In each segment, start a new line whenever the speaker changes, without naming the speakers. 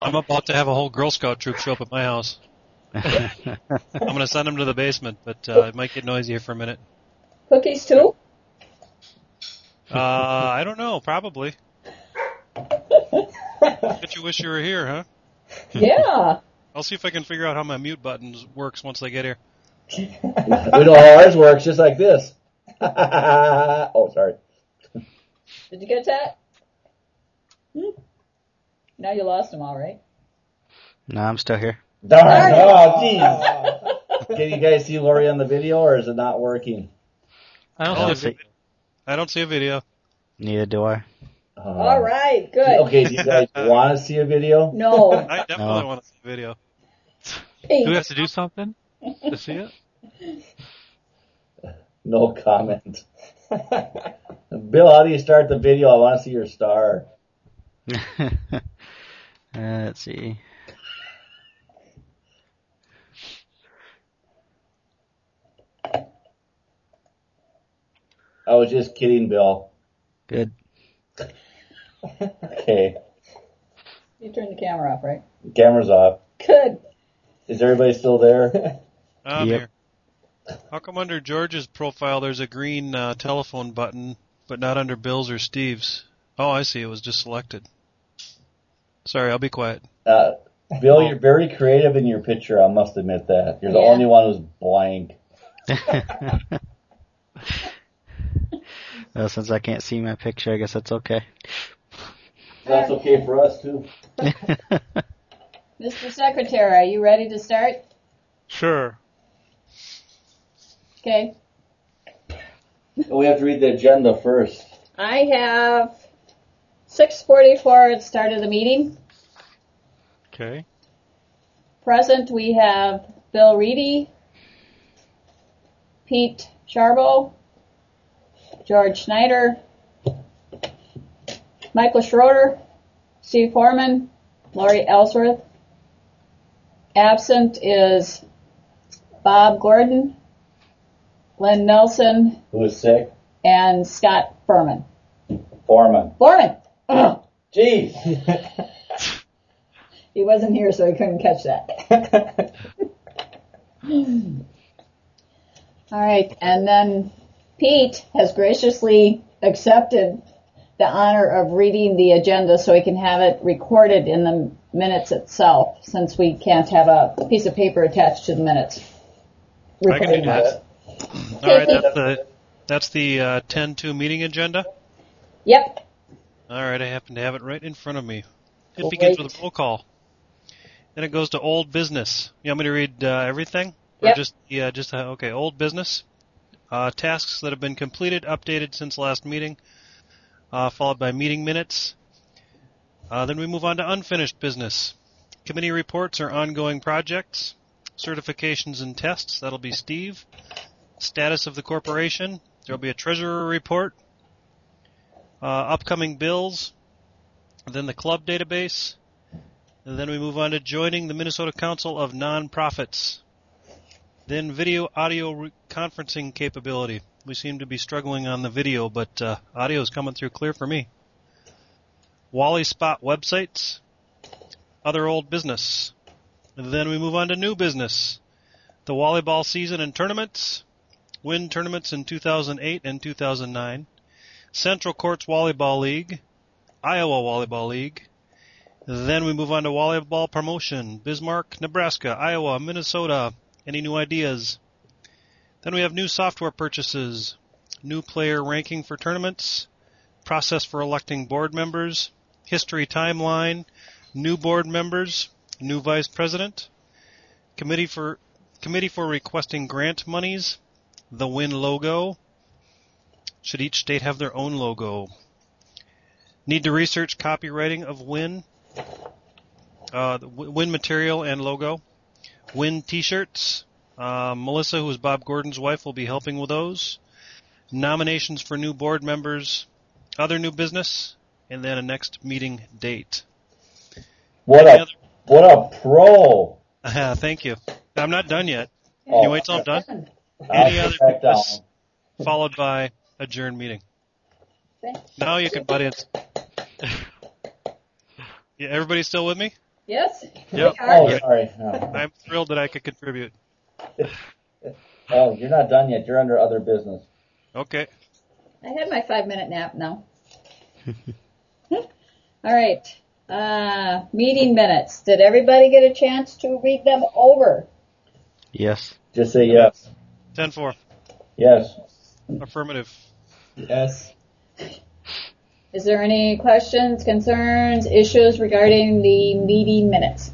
I'm about to have a whole Girl Scout troop show up at my house. I'm going to send them to the basement, but it might get noisy here for a minute.
Cookies too?
I don't know, probably. Bet you wish you were here, huh?
Yeah.
I'll see if I can figure out how my mute button works once they get here.
We know how ours works, just like this. Oh, sorry.
Did you get that? Now you lost them all, right?
No, I'm still here.
Darn! Oh, jeez. Can you guys see Lori on the video, or is it not working?
I don't
see a video.
Neither do I.
All right, good.
Okay, do you guys want to see a video?
No.
I definitely want to see a video.
Hey.
Do we have to do something to see it?
No comment. Bill, how do you start the video? I want to see your star.
Let's see.
I was just kidding, Bill.
Good.
Okay.
You turned the camera off, right?
The camera's off.
Good.
Is everybody still there?
I'm
Yep.
here. How come under George's profile there's a green telephone button, but not under Bill's or Steve's? Oh, I see. It was just selected. Sorry, I'll be quiet.
Bill, you're very creative in your picture, I must admit that. You're the
Yeah.
only one who's blank.
Well, since I can't see my picture, I guess that's okay.
That's okay for us, too.
Mr. Secretary, are you ready to start?
Sure.
Okay.
We have to read the agenda first.
I have 6:44 at the start of the meeting.
Okay.
Present we have Bill Reedy, Pete Sharbo, George Schneider, Michael Schroeder, Steve Foreman, Lori Ellsworth. Absent is Bob Gordon, Len Nelson,
Who is sick?
and Scott Furman.
Foreman.
Foreman! Ugh.
Jeez.
He wasn't here, so he couldn't catch that. All right, and then Pete has graciously accepted the honor of reading the agenda so he can have it recorded in the minutes itself, since we can't have a piece of paper attached to the minutes.
I can do that. All right,
Pete.
that's the 10-2 meeting agenda.
Yep.
All right, I happen to have it right in front of me. It begins with a roll call. Then it goes to old business. You want me to read everything?
Yep.
Or okay, old business. Tasks that have been completed, updated since last meeting, followed by meeting minutes. Then we move on to unfinished business. Committee reports or ongoing projects. Certifications and tests, that'll be Steve. Status of the corporation, there'll be a treasurer report. Upcoming bills. Then the club database. And then we move on to joining the Minnesota Council of Nonprofits. Then video audio conferencing capability. We seem to be struggling on the video, but audio is coming through clear for me. Wally Spot websites. Other old business. And then we move on to new business. The volleyball season and tournaments. Win tournaments in 2008 and 2009. Central Courts Volleyball League. Iowa Volleyball League. Then we move on to volleyball promotion. Bismarck, Nebraska, Iowa, Minnesota. Any new ideas? Then we have new software purchases. New player ranking for tournaments. Process for electing board members. History timeline. New board members. New vice president. Committee for requesting grant monies. The WIN logo. Should each state have their own logo? Need to research copywriting of WIN. The WIN material and logo. WIN t-shirts. Melissa, who is Bob Gordon's wife, will be helping with those. Nominations for new board members. Other new business. And then a next meeting date.
What a pro.
Thank you. I'm not done yet. Can
Oh.
you wait till I'm done?
I'll
Any other
put that down.
business followed by adjourned meeting. Now you can butt in. Yeah, everybody still with me?
Yes?
Yep.
We are.
Oh, sorry. No.
I'm thrilled that I could contribute.
Oh, you're not done yet. You're under other business.
Okay.
I had my 5-minute nap now. All right. Meeting minutes. Did everybody get a chance to read them over?
Yes.
Just say yes.
10-4.
Yes.
Affirmative.
Yes.
Is there any questions, concerns, issues regarding the meeting minutes?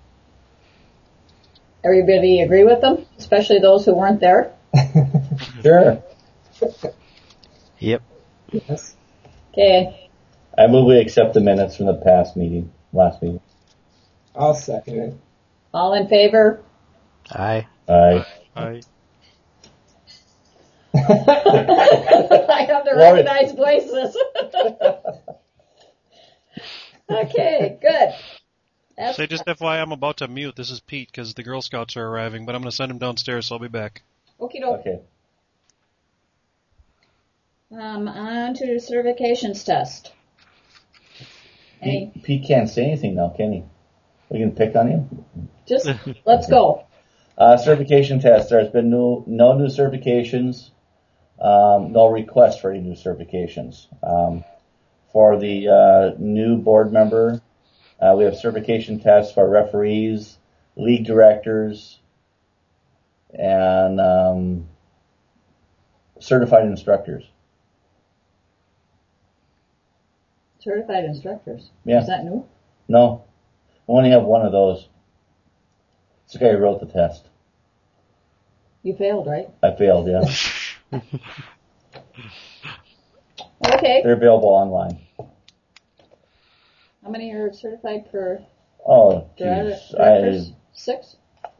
Everybody agree with them, especially those who weren't there?
Sure.
Yep.
Yes.
Okay.
I move we accept the minutes from the last meeting.
I'll second it.
All in favor?
Aye.
Aye.
I
I have to
Lord.
recognize voices. Okay, good. That's
Say just FYI, I'm about to mute. This is Pete because the Girl Scouts are arriving, but I'm going to send him downstairs, so I'll be back.
okie doke.
Okay.
On to the certifications test. Any,
Pete can't say anything now, can he? We can pick on him.
just, let's go.
Certification test. There's been no new certifications. No request for any new certifications. For the new board member, we have certification tests for referees, league directors, and certified instructors.
Certified instructors.
Yeah.
Is that new?
No, I only have one of those. It's the guy who wrote the test.
You failed, right?
I failed, yeah.
Okay.
They're available online.
How many are certified per
Oh,
directors?
jeez.
6?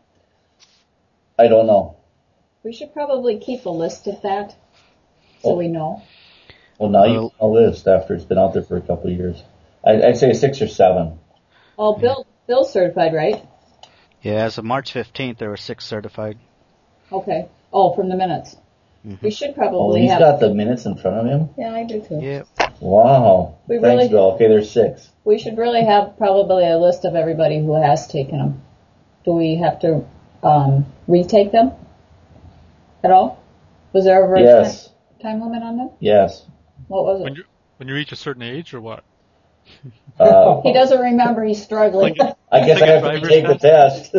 I don't know.
We should probably keep a list of that so
Oh.
we know.
Well, now you have a list after it's been out there for a couple of years. I'd say 6 or 7.
Oh, Bill's certified, right?
Yeah, as of March 15th, there were 6 certified.
Okay. Oh, from the minutes.
Mm-hmm.
We should
Oh,
probably
he's
have.
got the minutes in front of him?
Yeah, I do too.
Yep.
Wow.
We
Thanks,
really-
Bill. Okay, there's 6.
We should really have probably a list of everybody who has taken them. Do we have to retake them at all? Was there ever a
Yes.
time limit on them?
Yes.
What was it?
when you reach a certain age or what?
He doesn't remember. He's struggling.
I guess
Like
I
a
have to
driver's
take the test.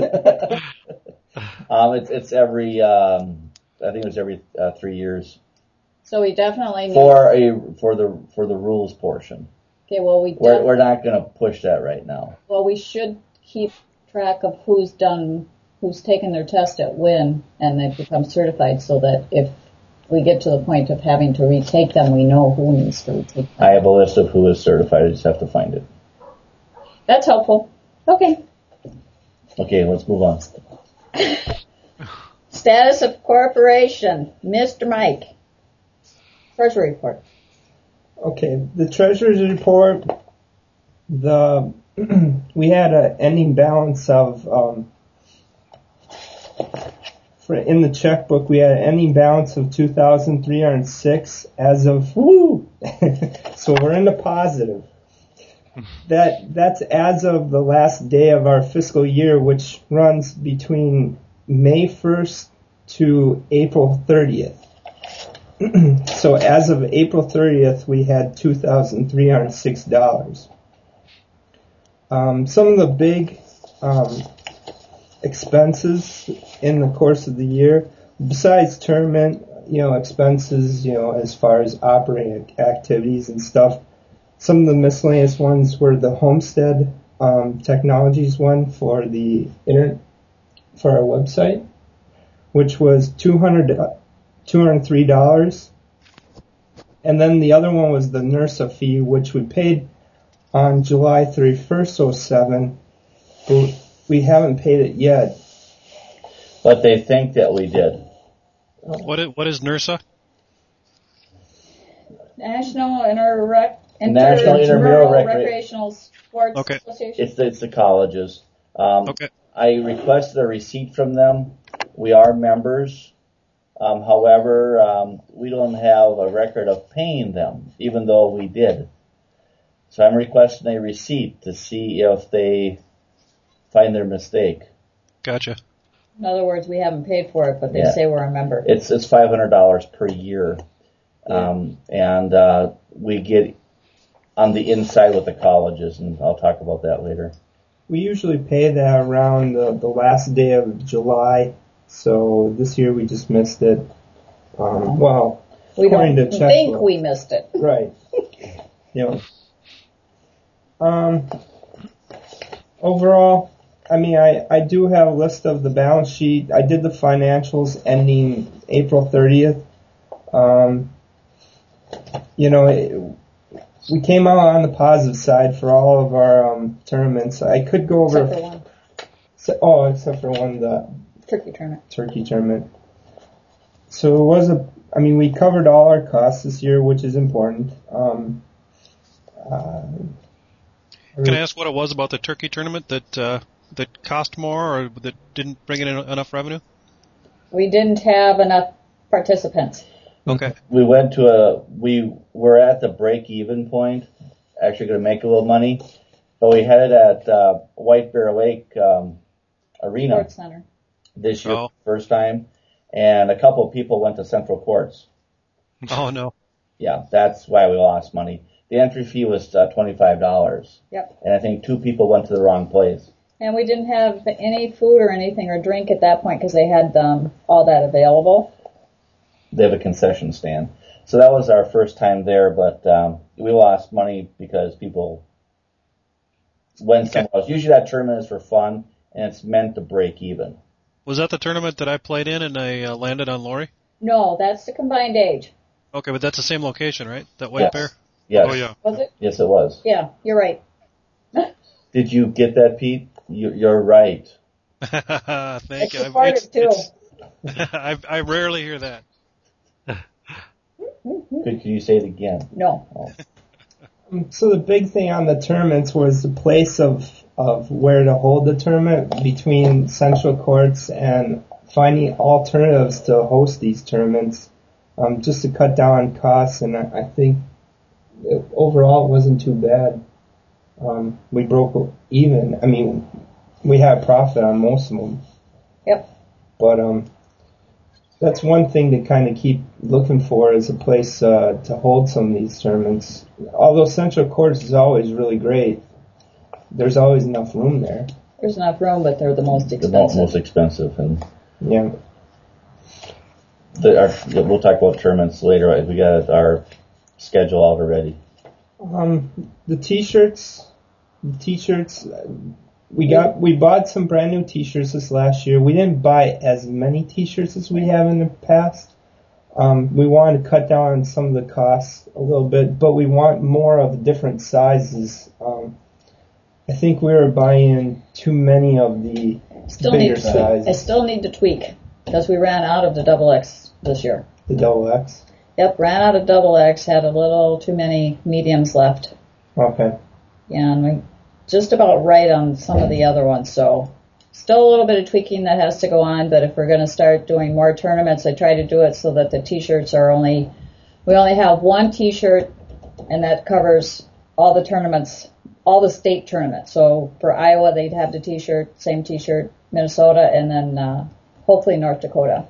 It's every, I think it was every 3 years
So we definitely need.
for the rules portion.
Okay. Well,
We're not going to push that right now.
well, we should keep track of who's taken their test at when, and they've become certified, so that if we get to the point of having to retake them, we know who needs to retake them.
I have a list of who is certified. I just have to find it.
That's helpful. Okay.
Okay, let's move on.
Status of corporation. Mr. Mike. Treasury report.
Okay, the treasurer's report, we had an ending balance of, in the checkbook, we had an ending balance of 2,306 as of, so we're in the positive. That's as of the last day of our fiscal year, which runs between May 1st to April 30th. So as of April 30th, we had $2,306. Some of the big expenses in the course of the year, besides tournament, expenses, as far as operating activities and stuff, some of the miscellaneous ones were the Homestead Technologies one for our website, which was $203. And then the other one was the NERSA fee, which we paid on July 31st, 07, but we haven't paid it yet.
But they think that we did.
What is NERSA?
National
National Intramural
Recreational Sports
Okay.
Association.
It's the colleges.
Okay.
I requested a receipt from them. We are members. However, we don't have a record of paying them, even though we did. So I'm requesting a receipt to see if they find their mistake.
Gotcha.
In other words, we haven't paid for it, but they
Yeah.
say we're a member.
It's $500 per year, and we get on the inside with the colleges, and I'll talk about that later.
We usually pay that around the last day of July, so this year we just missed it. Well,
We
according
don't
to
think
checkbook.
we missed it.
Right. Yeah. Overall, I mean, I do have a list of the balance sheet. I did the financials ending April 30th. We came out on the positive side for all of our tournaments. I could go over.
Except for one.
Except for one, the
Turkey tournament.
turkey tournament. So it was we covered all our costs this year, which is important.
Can I ask what it was about the turkey tournament that cost more or that didn't bring in enough revenue?
We didn't have enough participants.
Okay.
We were at the break-even point, actually going to make a little money, but we had it at White Bear Lake Arena
Sports Center.
this year,
Oh.
first time, and a couple of people went to Central Courts.
Oh, no.
Yeah, that's why we lost money. The entry fee was $25,
Yep.
and I think 2 people went to the wrong place.
And we didn't have any food or anything or drink at that point because they had all that available.
They have a concession stand. So that was our first time there, but we lost money because people went somewhere else. Usually that tournament is for fun, and it's meant to break even.
Was that the tournament that I played in and I landed on Lori?
No, that's the combined age.
Okay, but that's the same location, right? That White
Yes.
Bear?
Yes.
Oh, yeah.
Was it?
Yes, it was.
Yeah, you're right.
Did you get that, Pete? You're right.
Thank
It's
you.
recorded too.
I rarely hear that.
Could you say it again?
No.
So the big thing on the tournaments was the place of where to hold the tournament between Central Courts and finding alternatives to host these tournaments, just to cut down on costs. And I think overall it wasn't too bad. We broke even. I mean, we had profit on most of them.
Yep.
But that's one thing to kind of keep looking for is a place to hold some of these tournaments. Although Central Courts is always really great, there's always enough room there.
There's enough room, but they're the most
The
expensive.
most expensive, and
Yeah.
we'll talk about tournaments later. We got our schedule all already.
The t-shirts, we bought some brand new t-shirts this last year. We didn't buy as many t-shirts as we have in the past. We wanted to cut down on some of the costs a little bit, but we want more of different sizes. I think we were buying too many of the bigger
I
sizes,
still need to tweak because we ran out of the double X this year.
the double X.
Yep, ran out of double X, had a little too many mediums left.
Okay.
And we just about right on some of the other ones, so still a little bit of tweaking that has to go on, but if we're going to start doing more tournaments, I try to do it so that the t-shirts are we only have one t-shirt, and that covers all the tournaments, all the state tournaments. So for Iowa, they'd have the t-shirt, same t-shirt, Minnesota, and then hopefully North Dakota.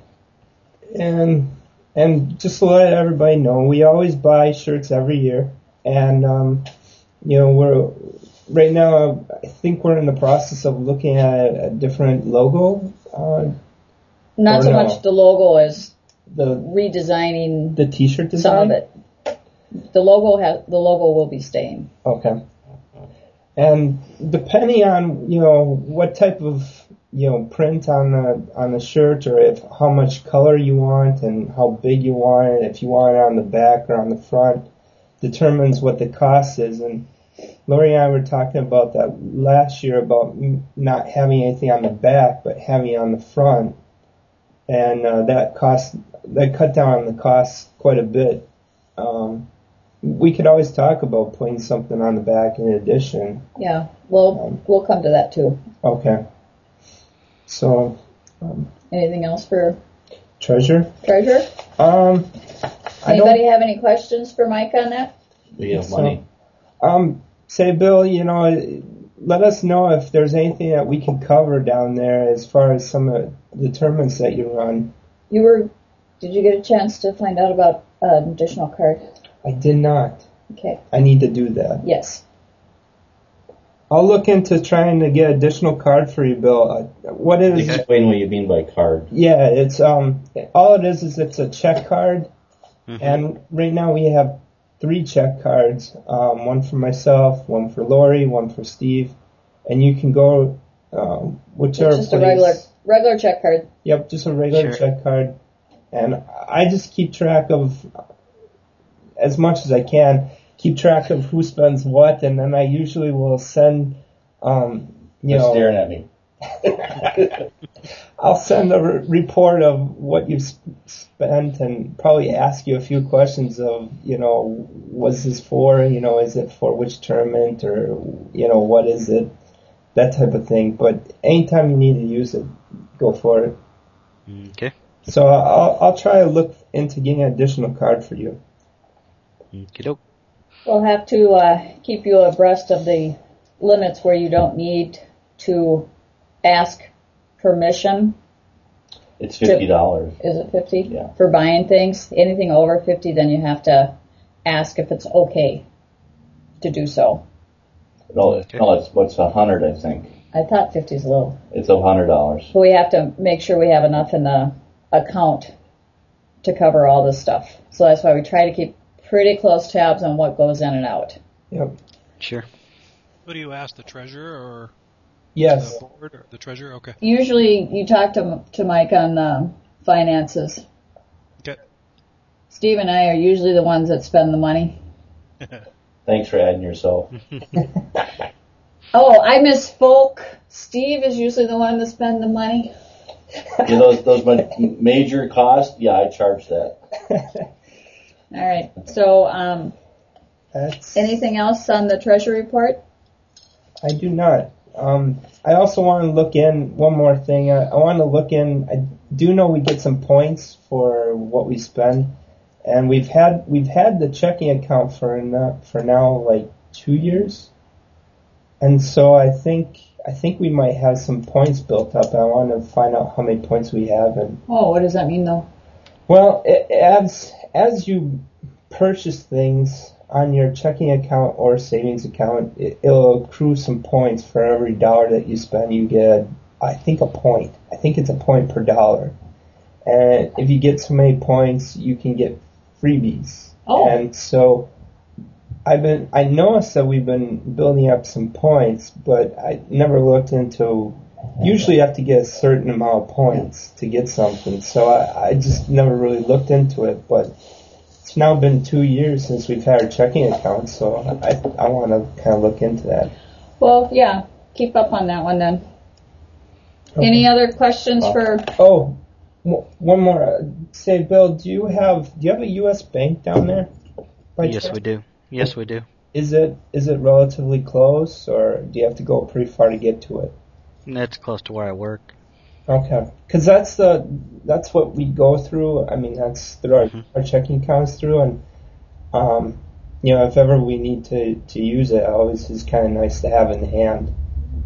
And just to let everybody know, we always buy shirts every year, and we're right now. I think we're in the process of looking at a different logo.
Not
Or
so
no.
much the logo as
The
redesigning
the T-shirt design.
some of it. The logo will be staying.
Okay. And depending on what type of print on the shirt, or if how much color you want and how big you want it, if you want it on the back or on the front, determines what the cost is. And Lori and I were talking about that last year about not having anything on the back but having it on the front, and that cut down on the cost quite a bit. We could always talk about putting something on the back in addition.
Yeah, we'll come to that too.
Okay. So,
Anything else for
treasure?
treasure? Anybody have any questions for Mike on that?
We have
So-
money.
Say, Bill, let us know if there's anything that we can cover down there as far as some of the tournaments that you run.
Did you get a chance to find out about an additional card?
I did not.
Okay.
I need to do that.
Yes.
I'll look into trying to get additional card for you, Bill. What is?
Explain what you mean by card.
Yeah, it's all it is it's a check card, and right now we have 3 check cards. One for myself, one for Lori, one for Steve, and you can go whichever.
It's just a regular check card.
Yep, just a regular check card, and I just keep track of as much as I can. Keep track of who spends what, and then I usually will send,
You're staring at me.
I'll send a report of what you've spent and probably ask you a few questions of, was this for, is it for which tournament or, what is it, that type of thing. But anytime you need to use it, go for it.
Okay.
So I'll try to look into getting an additional card for you.
Okey-doke.
We'll have to keep you abreast of the limits where you don't need to ask permission.
It's $50.
Is it 50?
Yeah.
For buying things. Anything over 50, then you have to ask if it's okay to do so.
No, it's what's 100, I think.
I thought 50 is low.
It's $100.
But we have to make sure we have enough in the account to cover all this stuff. So that's why we try to keep pretty close tabs on what goes in and out.
Yep.
Sure.
What do you ask, the treasurer or
Yes.
the board or the treasurer? Okay.
Usually you talk to Mike on finances.
Okay.
Steve and I are usually the ones that spend the money.
Thanks for adding yourself.
Oh, I misspoke. Steve is usually the one to spend the money.
Yeah, those major costs, yeah, I charge that.
All right. So, anything else on the treasury report?
I do not. I also want to look in one more thing. I want to look in. I do know we get some points for what we spend, and we've had the checking account for now like 2 years, and so I think we might have some points built up. I want to find out how many points we have. And
what does that mean though?
well, as you purchase things on your checking account or savings account, it'll accrue some points for every dollar that you spend. You get, I think, a point. I think it's a point per dollar. And if you get so many points, you can get freebies.
Oh.
And so I noticed that we've been building up some points, but I never looked into. Usually you have to get a certain amount of points to get something, so I just never really looked into it, but it's now been 2 years since we've had our checking account, so I want to kind of look into that.
Well, yeah, keep up on that one then. Okay. Any other questions for?
Oh, one more. Say, Bill, do you have a U.S. bank down there?
Yes, we do. Yes, we do.
Is it relatively close, or do you have to go pretty far to get to it?
That's close to where I work.
Okay, because that's what we go through. I mean, that's through our checking accounts through, and if ever we need to use it, always is kind of nice to have in hand.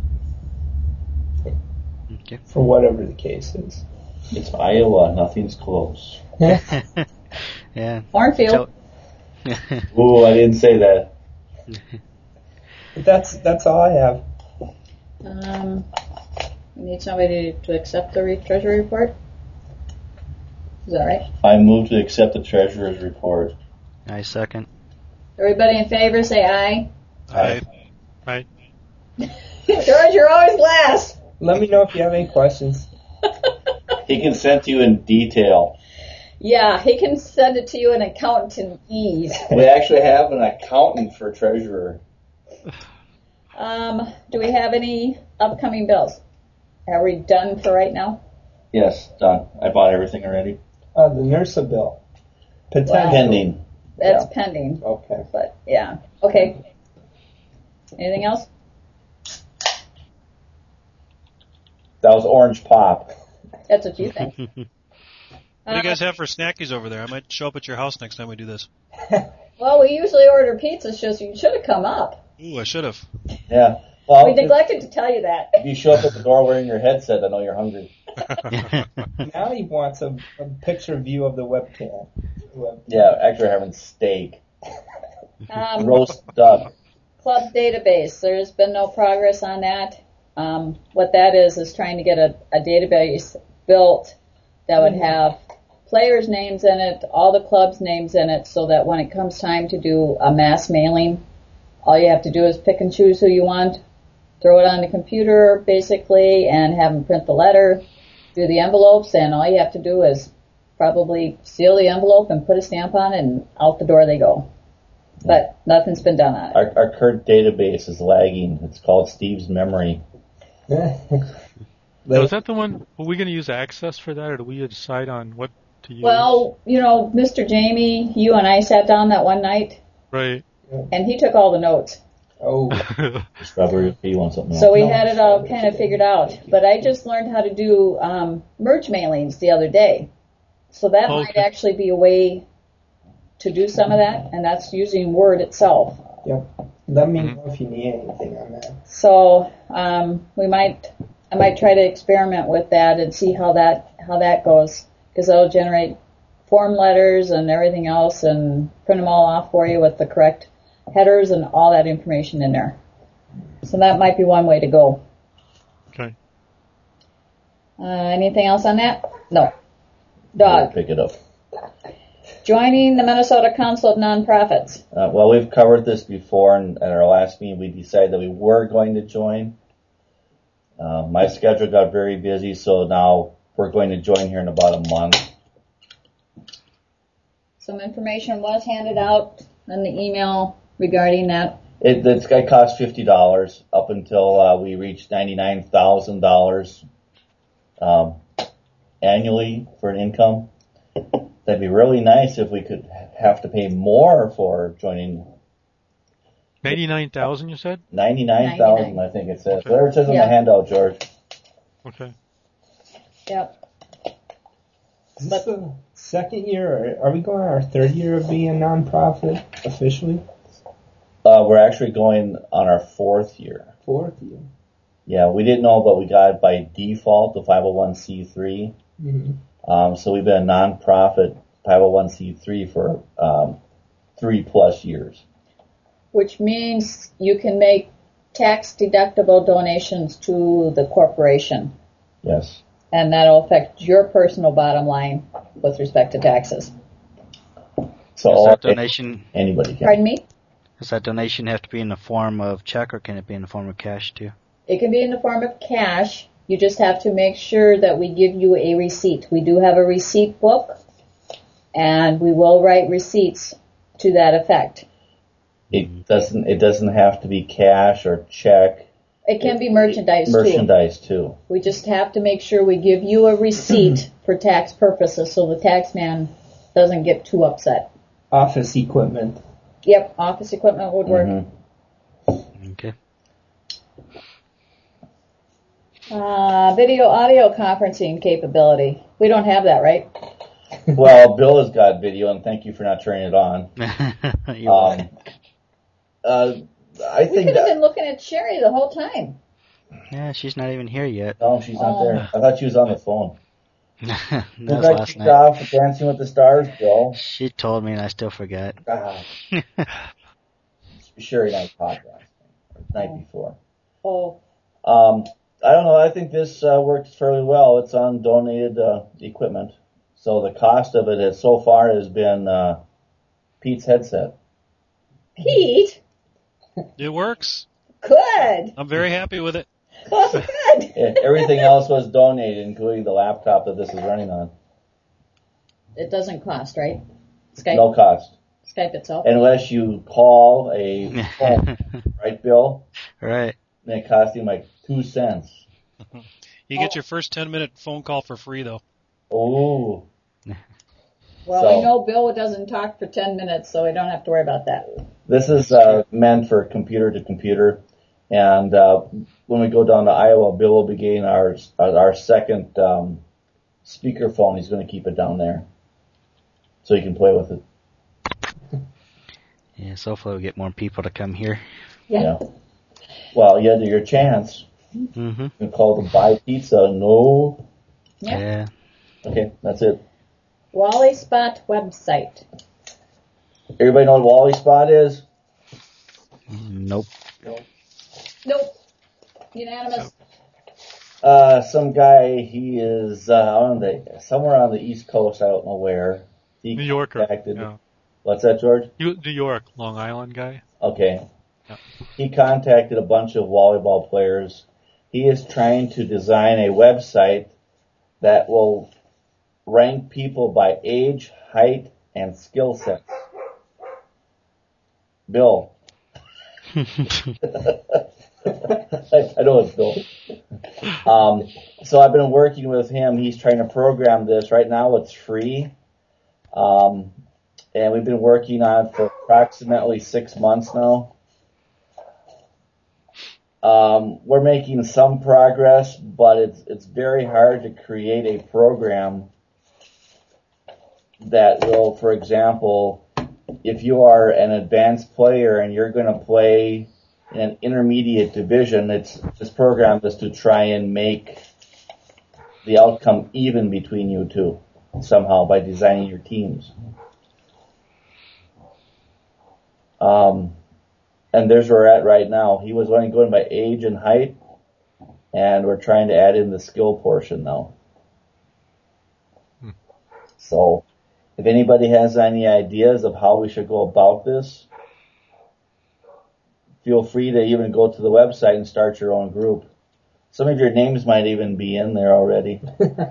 Okay.
For whatever the case is.
It's Iowa. Nothing's close.
Yeah.
Cornfield.
Ooh, I didn't say that.
But that's all I have.
We need somebody to accept the treasury report. Is that right?
I move to accept the treasurer's report.
I second.
Everybody in favor, say aye.
Aye.
Right.
George, you're always last.
Let me know if you have any questions.
He can send to you in detail.
Yeah, he can send it to you in accountant ease.
We actually have an accountant for treasurer.
Do we have any upcoming bills? Are we done for right now?
Yes, done. I bought everything already.
The NERSA bill. Potential.
Pending.
That's pending.
Okay.
But, yeah. Okay. Anything else?
That was orange pop.
That's what you think.
What do you guys have for snackies over there? I might show up at your house next time we do this.
Well, we usually order pizza, so you should have come up.
Ooh, I should have.
Yeah. Well,
We neglected to tell you that.
if you show up at the door wearing your headset, I know you're hungry.
Now he wants a picture view of the webcam.
Yeah, actually we're having steak. Roast duck.
Club database. There's been no progress on that. What that is trying to get a database built that would have players' names in it, all the clubs' names in it, so that when it comes time to do a mass mailing, all you have to do is pick and choose who you want, throw it on the computer, basically, and have them print the letter, do the envelopes, and all you have to do is probably seal the envelope and put a stamp on it, and out the door they go. But nothing's been done on it.
Our current database is lagging. It's called Steve's Memory.
Now, is that the one? Are we going to use Access for that, or do we decide on what to use?
Well, Mr. Jamie, you and I sat down that one night,
Right.
and he took all the notes.
Oh,
Strawberry, you want something else?
So we had it all kind of figured out. But I just learned how to do merge mailings the other day. So that might
Okay.
actually be a way to do some of that, and that's using Word itself.
yep. Let me know if you need anything on that.
So I might try to experiment with that and see how that goes, because it'll generate form letters and everything else, and print them all off for you with the correct headers and all that information in there. So that might be one way to go.
Okay.
Anything else on that? No.
We'll
Dog.
pick it up.
Joining the Minnesota Council of Nonprofits.
Well, we've covered this before, and at our last meeting we decided that we were going to join. My schedule got very busy, so now we're going to join here in about a month.
Some information was handed out in the email regarding that.
It's going to cost $50 up until we reach $99,000 annually for an income. That'd be really nice if we could have to pay more for joining.
99,000, you said?
99,000, I think it says.
Okay.
Whatever it says on
Yeah.
the handout, George.
Okay.
Yep.
Is this the second year, or are we going on our third year of being a nonprofit officially?
We're actually going on our fourth year.
Fourth year.
Yeah, we didn't know, but we got it by default, the 501c3.
Mm-hmm.
So we've been a nonprofit 501c3 for 3+ years.
Which means you can make tax-deductible donations to the corporation,
Yes.
and that'll affect your personal bottom line with respect to taxes.
So
Does that donation
anybody can.
Pardon me?
Does that donation have to be in the form of check, or can it be in the form of cash too?
It can be in the form of cash. You just have to make sure that we give you a receipt. We do have a receipt book, and we will write receipts to that effect.
It doesn't have to be cash or check.
It can be merchandise, too.
Merchandise too.
We just have to make sure we give you a receipt for tax purposes so the tax man doesn't get too upset.
Office equipment.
Yep, office equipment would work.
Mhm.
Okay.
Video audio conferencing capability. We don't have that, right?
Well, Bill has got video, and thank you for not turning it on.
You're welcome.
I
We
think
could have
that.
been looking at Sherry the whole time.
Yeah, she's not even here yet.
No, she's not there. I thought she was on the phone.
That
Who
was
got
last
kicked
night.
off with Dancing with the Stars, Bill?
She told me and I still forgot.
Ah, Sherry and I talked last night, the night before.
Oh,
I don't know. I think this works fairly well. It's on donated equipment, so the cost of it so far has been Pete's headset.
Pete,
It works.
good.
I'm very happy with it.
Oh, good.
Everything else was donated, including the laptop that this is running on.
It doesn't cost, right? Skype,
No cost,
Skype itself.
unless you call a phone, right, Bill?
Right.
And it costs you like 2 cents.
You get your first 10-minute phone call for free, though.
Oh,
Well,
So-
we know Bill doesn't talk for 10 minutes, so we don't have to worry about that.
this is meant for computer to computer. And when we go down to Iowa, Bill will be getting our second speaker phone. He's going to keep it down there so he can play with it.
Yeah, so hopefully we'll get more people to come here.
Yeah.
Well, you had your chance.
Mm-hmm.
You call it buy pizza. No.
Yep.
Yeah.
Okay, that's it.
Wally Spot website.
Everybody know what Wally Spot is?
Nope.
Nope. Unanimous.
Some guy, he is somewhere on the East Coast, I don't know where. He
New Yorker.
contacted-
Yeah.
What's that, George?
New York, Long Island guy.
Okay.
Yeah.
He contacted a bunch of volleyball players. He is trying to design a website that will rank people by age, height, and skill set. Bill. I know it's Bill. So I've been working with him. He's trying to program this. Right now it's free. And we've been working on it for approximately 6 months now. We're making some progress, but it's very hard to create a program that will, for example, if you are an advanced player and you're going to play in an intermediate division, this program is to try and make the outcome even between you two somehow by designing your teams. And there's where we're at right now. He was only going by age and height, and we're trying to add in the skill portion now. So, if anybody has any ideas of how we should go about this, feel free to even go to the website and start your own group. Some of your names might even be in there already.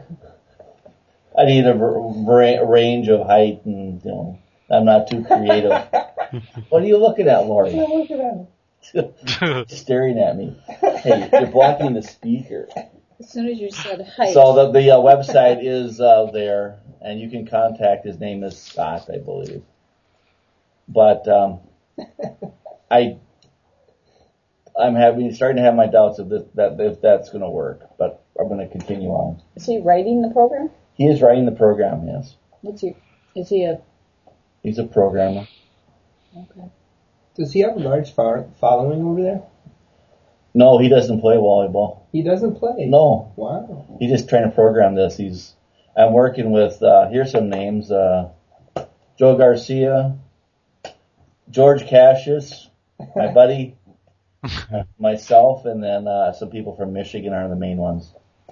I need a range of height, and I'm not too creative. What are you looking at, Lori?
I'm looking at him.
Staring at me. Hey, you're blocking the speaker.
As soon as you said height.
So the website is there, and you can contact. His name is Scott, I believe. But I'm starting to have my doubts if that's going to work. But I'm going to continue on.
Is he writing the program?
He is writing the program. Yes.
Is he a?
He's a programmer.
Okay.
Does he have a large following over there?
No, he doesn't play volleyball.
He doesn't play?
No.
Wow.
He's just trying to program this. I'm working with, here's some names, Joe Garcia, George Cassius, my buddy, myself, and then some people from Michigan are the main ones.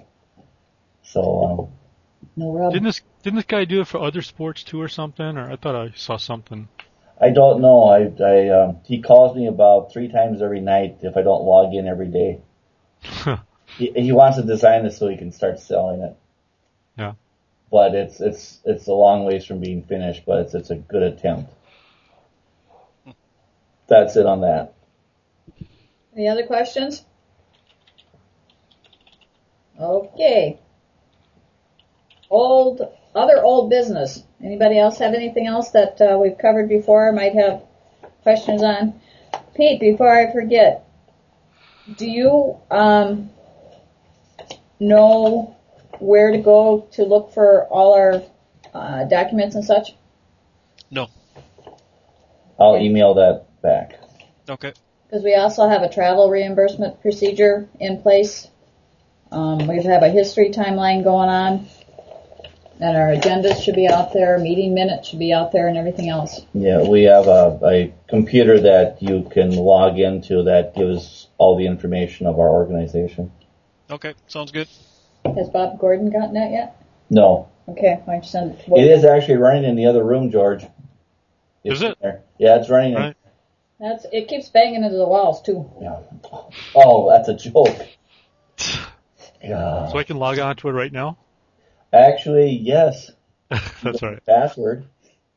So,
No rub.
Didn't this guy do it for other sports too or something? Or I thought I saw something.
I don't know. He calls me about 3 times every night if I don't log in every day. He wants to design this so he can start selling it.
Yeah.
But it's a long ways from being finished, but it's a good attempt. That's it on that.
Any other questions? Okay. Other old business. Anybody else have anything else that we've covered before? Might have questions on. Pete, before I forget, do you know where to go to look for all our documents and such?
No.
I'll email that back.
Okay.
Because we also have a travel reimbursement procedure in place. We have a history timeline going on. And our agendas should be out there, meeting minutes should be out there, and everything else.
Yeah, we have a computer that you can log into that gives all the information of our organization.
Okay, sounds good.
Has Bob Gordon gotten that yet?
No.
Okay, why don't you send it?
It is actually running in the other room, George.
Is it?
There. Yeah, it's running.
Right.
It keeps banging into the walls too.
Yeah. Oh, that's a joke. Yeah.
So I can log on to it right now?
Actually, yes.
That's right.
Password.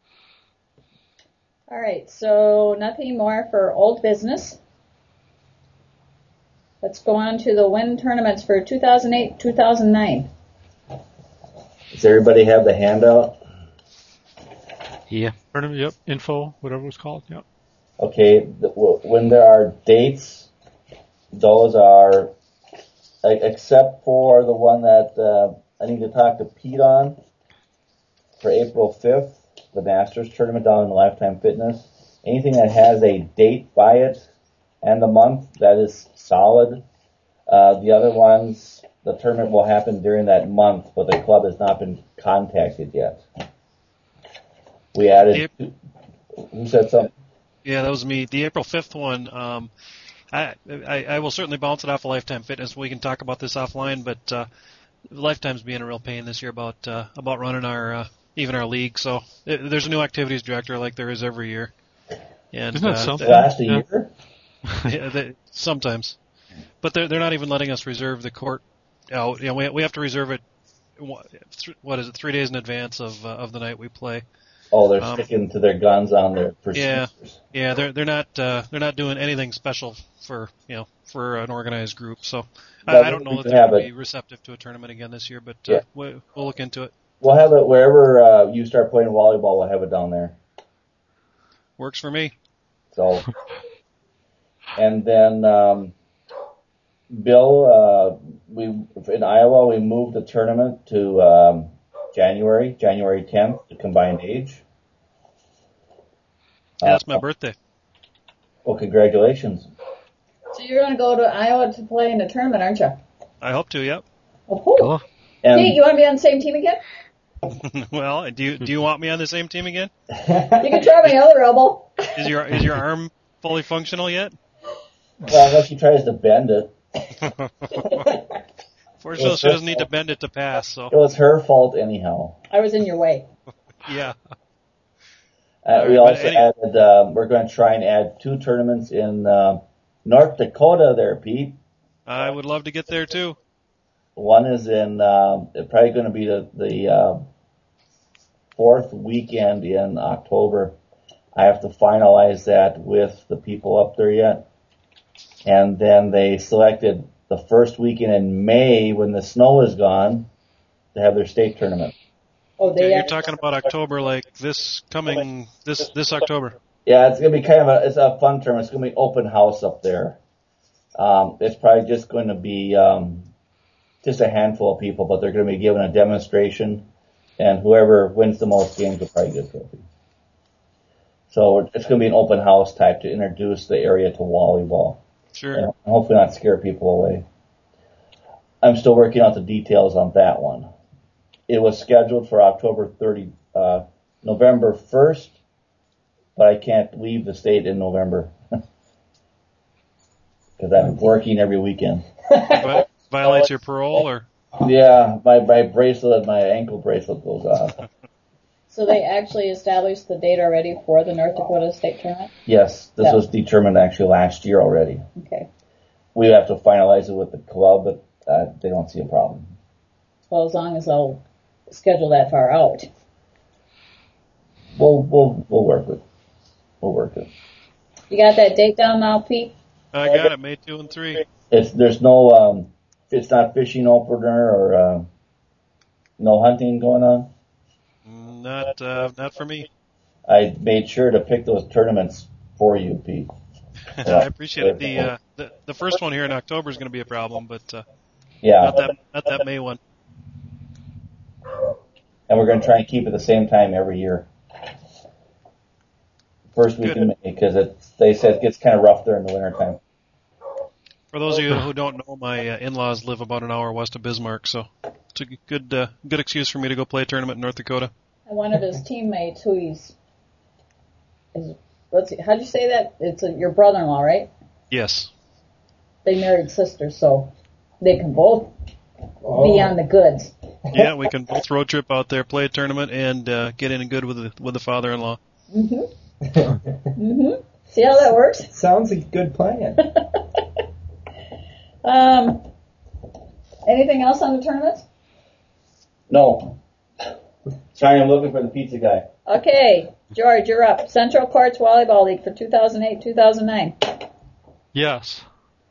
All right, so nothing more for old business. Let's go on to the WIN tournaments for 2008-2009.
Does everybody have the handout?
Yeah.
Tournament, yep. Info, whatever it was called. Yep.
Okay, when there are dates, those are, except for the one that I need to talk to Pete on for April 5th, the Masters tournament down in Lifetime Fitness. Anything that has a date by it and the month. That is solid. The other ones, the tournament will happen during that month, but the club has not been contacted yet. We added. Who said something?
Yeah, that was me. The April 5th one. I will certainly bounce it off of Lifetime Fitness. We can talk about this offline, but Lifetime's being a real pain this year about running our even our league. So there's a new activities director like there is every year. And
isn't that something?
Last a year?
Yeah, sometimes, but they're not even letting us reserve the court out. You know, we have to reserve it. What is it? 3 days in advance of the night we play.
Oh, they're sticking to their guns on their procedures.
Yeah, they're not doing anything special for an organized group. So I don't know that they're going to be receptive to a tournament again this year, but we'll look into it.
We'll have it wherever you start playing volleyball. We'll have it down there.
Works for me.
So, and then Bill, in Iowa we moved the tournament to January 10th, the combined age.
Yeah, that's my birthday.
Well, congratulations.
So you're going to go to Iowa to play in the tournament, aren't you?
I hope to. Yep.
Oh, cool.
Cool.
Pete, you want to be on the same team again?
Well, do you want me on the same team again?
You can try my other elbow.
Is your arm fully functional yet?
Well, unless he tries to bend it.
Fortunately, she doesn't need to bend it to pass. So
it was her fault anyhow.
I was in your way.
Yeah.
We also added. We're going to try and add 2 tournaments in North Dakota. There, Pete.
I would love to get there too.
One is in probably going to be the 4th weekend in October. I have to finalize that with the people up there yet. And then they selected the first weekend in May when the snow is gone to have their state tournament.
Oh,
you're talking about October, like this October.
Yeah, it's going to be it's a fun tournament. It's going to be open house up there. It's probably just going to be just a handful of people, but they're going to be given a demonstration, and whoever wins the most games will probably get a trophy. So it's going to be an open house type to introduce the area to volleyball.
Sure.
And hopefully not scare people away. I'm still working out the details on that one. It was scheduled for November 1st, but I can't leave the state in November because I'm working every weekend.
Violates your parole, or?
Yeah, my bracelet, my ankle bracelet goes off.
So they actually established the date already for the North Dakota State Tournament?
Yes, this was determined actually last year already.
Okay.
We have to finalize it with the club, but they don't see a problem.
Well, as long as they'll schedule that far out.
We'll work it. We'll work it.
You got that date down now, Pete?
I got it, May 2 and 3.
There's no, it's not fishing opener or no hunting going on?
Not for me.
I made sure to pick those tournaments for you, Pete.
I appreciate it. The first one here in October is going to be a problem, but
not
that May one.
And we're going to try and keep it the same time every year. First week in May, because they said it gets kind of rough there in the wintertime.
For those of you who don't know, my in-laws live about an hour west of Bismarck, so it's a good excuse for me to go play a tournament in North Dakota.
And one of his teammates, how'd you say that? It's your brother-in-law, right?
Yes.
They married sisters, so they can both be on the goods.
Yeah, we can both road trip out there, play a tournament, and get in good with the father-in-law.
Mm-hmm. Mm-hmm. See how that works?
Sounds like a good plan.
Anything else on the tournaments?
No. Sorry, I'm looking for the pizza guy.
Okay, George, you're up. Central Courts Volleyball League for 2008-2009.
Yes.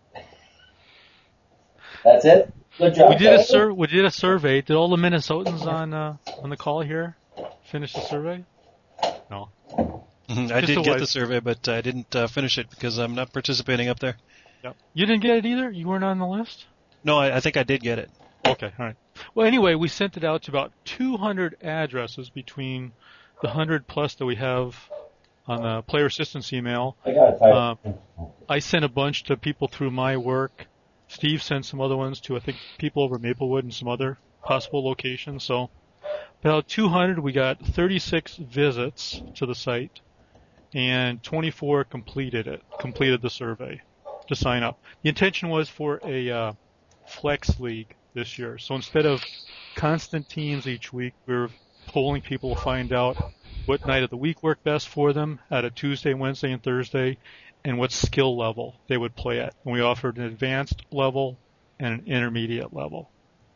That's it? Good job.
We did a survey. Did all the Minnesotans on the call here finish the survey? No.
I did get the survey, but I didn't finish it because I'm not participating up there.
Yep. You didn't get it either? You weren't on the list?
No, I think I did get it.
Okay, all right. Well, anyway, we sent it out to about 200 addresses between the 100 plus that we have on the player assistance email.
I got it.
I sent a bunch to people through my work. Steve sent some other ones to, I think, people over Maplewood and some other possible locations. So about 200, we got 36 visits to the site, and 24 completed the survey to sign up. The intention was for a flex league this year. So instead of constant teams each week, we're polling people to find out what night of the week worked best for them at a Tuesday, Wednesday, and Thursday, and what skill level they would play at. And we offered an advanced level and an intermediate level.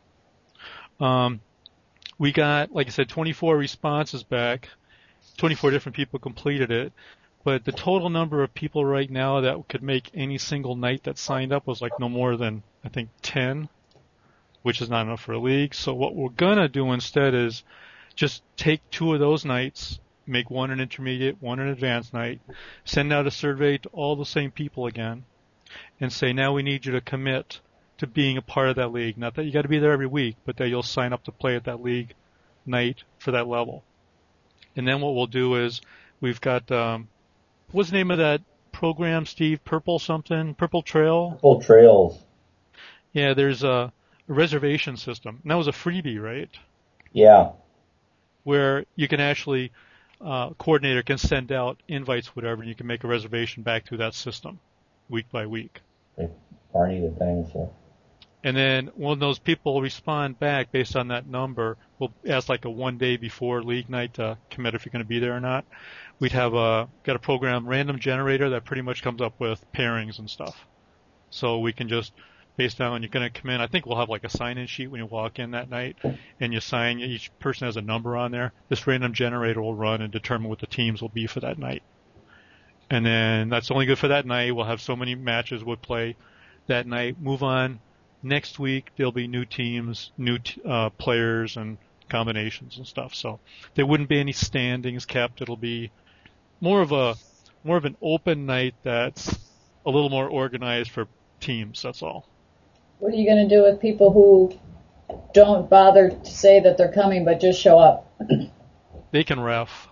We got, like I said, 24 responses back. 24 different people completed it. But the total number of people right now that could make any single night that signed up was like no more than, I think, 10, which is not enough for a league. So what we're going to do instead is just take 2 of those nights, make one an intermediate, one an advanced night, send out a survey to all the same people again, and say, now we need you to commit to being a part of that league. Not that you got to be there every week, but that you'll sign up to play at that league night for that level. And then what we'll do is we've got, what's the name of that program, Steve? Purple something? Purple Trail?
Purple Trails.
Yeah, there's a reservation system. And that was a freebie, right?
Yeah.
Where you can actually, coordinator can send out invites, whatever, and you can make a reservation back through that system week by week.
Like Barney the Dinosaur.
And then when those people respond back based on that number, we'll ask like a 1 day before league night to commit if you're going to be there or not. We'd have got a program, random generator, that pretty much comes up with pairings and stuff. So we can just, based on when you're going to come in, I think we'll have like a sign-in sheet when you walk in that night, and you sign, each person has a number on there. This random generator will run and determine what the teams will be for that night. And then that's only good for that night. We'll have so many matches we'll play that night. Move on. Next week, there'll be new teams, new players, and combinations and stuff. So there wouldn't be any standings kept. It'll be more of an open night that's a little more organized for teams. That's all.
What are you going to do with people who don't bother to say that they're coming but just show up?
They can ref.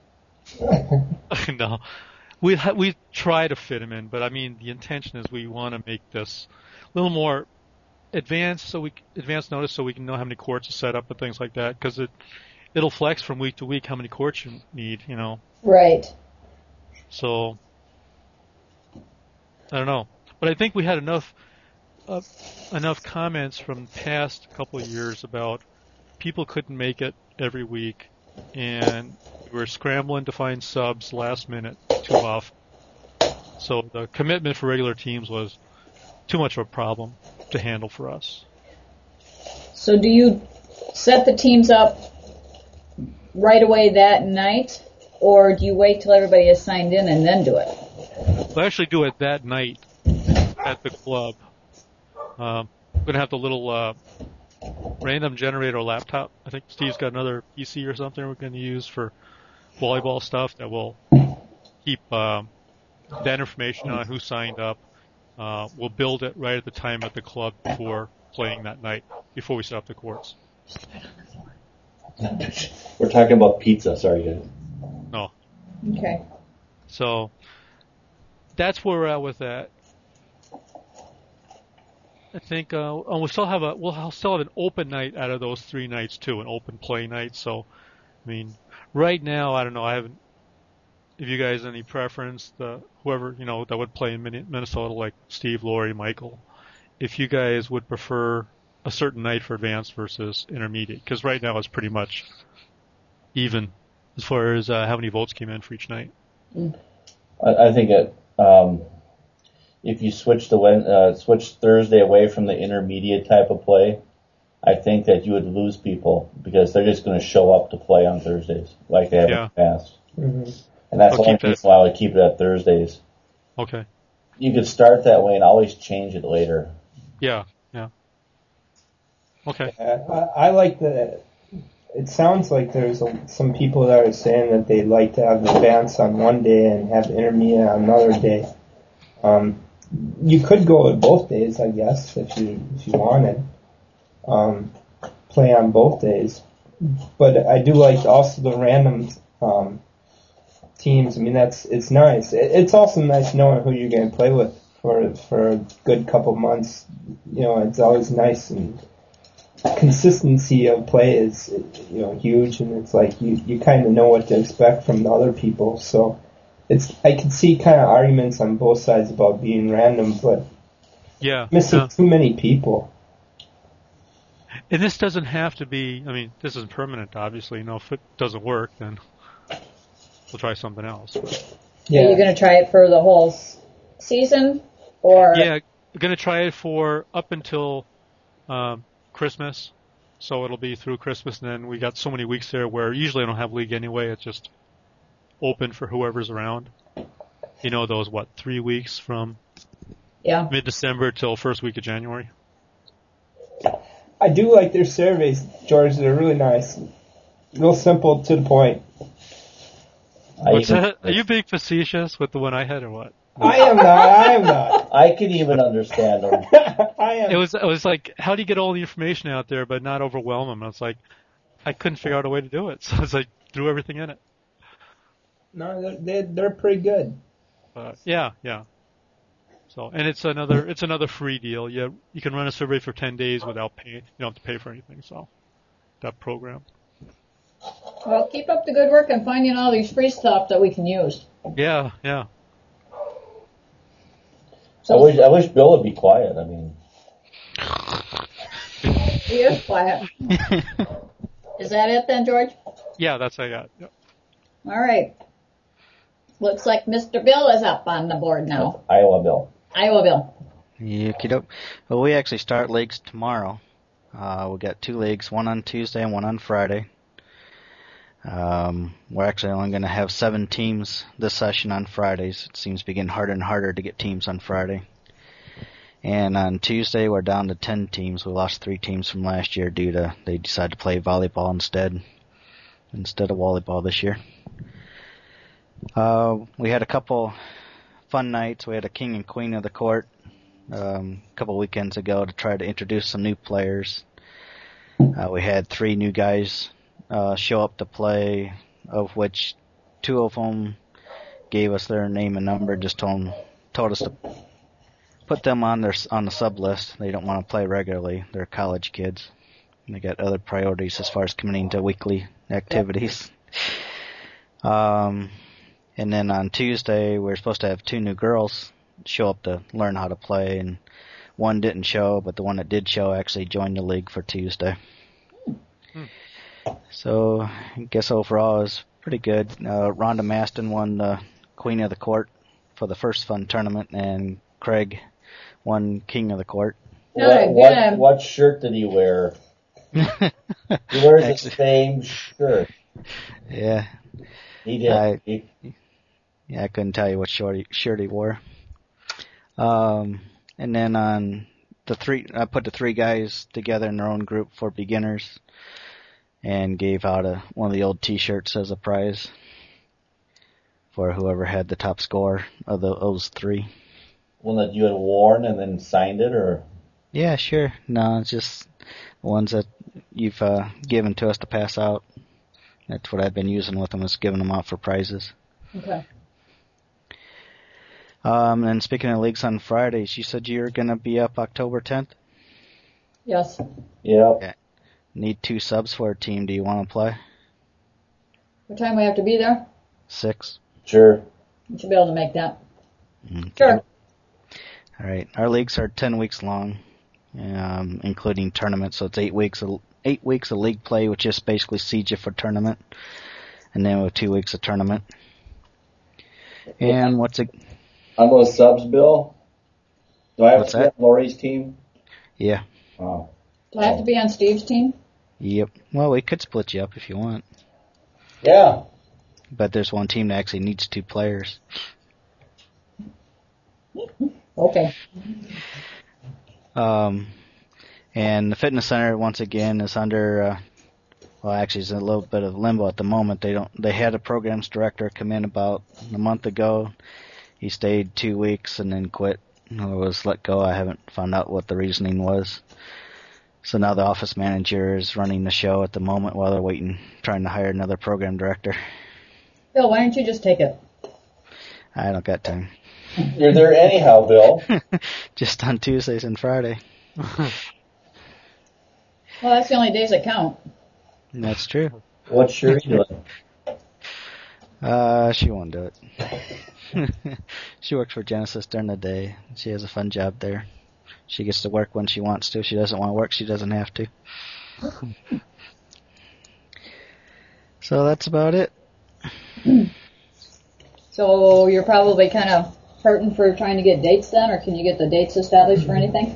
No, we try to fit them in, but I mean the intention is we want to make this a little more advanced notice so we can know how many courts to set up and things like that, because it'll flex from week to week how many courts you need, you know.
Right.
So I don't know, but I think we had enough comments from the past couple of years about people couldn't make it every week, and we were scrambling to find subs last minute too often. So the commitment for regular teams was too much of a problem to handle for us.
So do you set the teams up right away that night, or do you wait till everybody is signed in and then do it?
We'll actually do it that night at the club. We're going to have the little random generator laptop. I think Steve's got another PC or something we're going to use for volleyball stuff that will keep that information on who signed up. We'll build it right at the time at the club before playing that night, before we set up the courts.
We're talking about pizza, sorry guys.
No.
Okay.
So that's where we're at with that. I think we'll still have an open night out of those 3 nights too, an open play night. So, I mean, right now I don't know. I haven't. If you guys have any preference, whoever that would play in Minnesota, like Steve, Lori, Michael, if you guys would prefer a certain night for advanced versus intermediate, because right now it's pretty much even as far as how many votes came in for each night.
I think if you switch switch Thursday away from the intermediate type of play, I think that you would lose people because they're just going to show up to play on Thursdays like they have in the past.
Mm-hmm.
And that's the only reason why I would keep it at Thursdays.
Okay.
You could start that way and always change it later.
Yeah. Okay.
I like the. It sounds like there's some people that are saying that they'd like to have advance on one day and have intermediate on another day. You could go with both days, I guess, if you wanted. Play on both days, but I do like also the random teams. I mean, it's nice. It's also nice knowing who you're going to play with for a good couple months. You know, it's always nice, and consistency of play is, you know, huge, and it's like you kind of know what to expect from the other people. So I can see kind of arguments on both sides about being random, but missing too many people.
And this doesn't have to be, I mean, this isn't permanent, obviously. You know, if it doesn't work, then we'll try something else.
Yeah. Are you going to try it for the whole season? Or?
Yeah, we're going to try it for up until Christmas. So it'll be through Christmas, and then we got so many weeks there where usually I don't have league anyway. It's just open for whoever's around. You know, those, 3 weeks from mid-December till first week of January.
I do like their surveys, George. They're really nice. Real simple, to the point.
Are you being facetious with the one I had, or what?
I am not.
I can even understand them.
I am.
It was like, how do you get all the information out there but not overwhelm them? It's like, I couldn't figure out a way to do it, so it's like, threw everything in it.
No, they're pretty good.
Yeah. So, and it's another free deal. You can run a survey for 10 days without paying. You don't have to pay for anything. So, that program.
Well, keep up the good work and finding all these free stuff that we can use.
Yeah.
So, I wish Bill would be quiet. I mean,
he is quiet. Is that it then, George?
Yeah, that's what I got. Yep.
All right. Looks like Mr. Bill is up on the board now.
Iowa Bill.
Okey-doke. Well, we actually start leagues tomorrow. We got 2 leagues, one on Tuesday and one on Friday. We're actually only going to have 7 teams this session on Fridays. It seems to be getting harder and harder to get teams on Friday. And on Tuesday, we're down to 10 teams. We lost 3 teams from last year due to they decided to play volleyball instead of volleyball this year. We had a couple fun nights. We had a king and queen of the court a couple weekends ago to try to introduce some new players. We had 3 new guys show up to play, of which 2 of them gave us their name and number, just told us to put them on the sub list. They don't want to play regularly. They're college kids. And they got other priorities as far as committing to weekly activities. And then on Tuesday, we're supposed to have 2 new girls show up to learn how to play, and one didn't show, but the one that did show actually joined the league for Tuesday. So I guess overall it was pretty good. Rhonda Maston won the Queen of the Court for the first fun tournament, and Craig won King of the Court.
What shirt did he wear? He wears the same shirt.
Yeah.
He did.
I couldn't tell you what shirt he wore. And then on I put the 3 guys together in their own group for beginners, and gave out one of the old T-shirts as a prize for whoever had the top score of those 3.
One that you had worn and then signed it, or?
Yeah, sure. No, it's just ones that you've given to us to pass out. That's what I've been using with them, is giving them out for prizes.
Okay.
And speaking of leagues on Fridays, you said you're going to be up October 10th?
Yes.
Yeah.
Need 2 subs for a team. Do you want to play?
What time we have to be there?
6.
Sure.
You should be able to make that.
Okay.
Sure.
All right. Our leagues are 10 weeks long, including tournaments. So it's 8 weeks of league play, which just basically seeds you for tournament, and then with 2 weeks of tournament. And what's it?
On those subs, Bill? Do I have
What's
to be on Lori's team?
Yeah.
Oh.
Do I have to be on Steve's team?
Yep. Well, we could split you up if you want.
Yeah.
But there's one team that actually needs 2 players.
Okay.
And the fitness center, once again, is under, actually it's in a little bit of limbo at the moment. They had a programs director come in about a month ago. He stayed 2 weeks and then quit, or was let go. I haven't found out what the reasoning was. So now the office manager is running the show at the moment while they're trying to hire another program director.
Bill, why don't you just take it?
I don't got time.
You're there anyhow, Bill.
Just on Tuesdays and Friday.
Well, that's the only days that count.
That's true.
What's Sherry doing?
She won't do it. She works for Genesis during the day. She has a fun job there. She gets to work when she wants to. If she doesn't want to work, she doesn't have to. So that's about it.
So you're probably kind of hurting for trying to get dates then, or can you get the dates established for anything?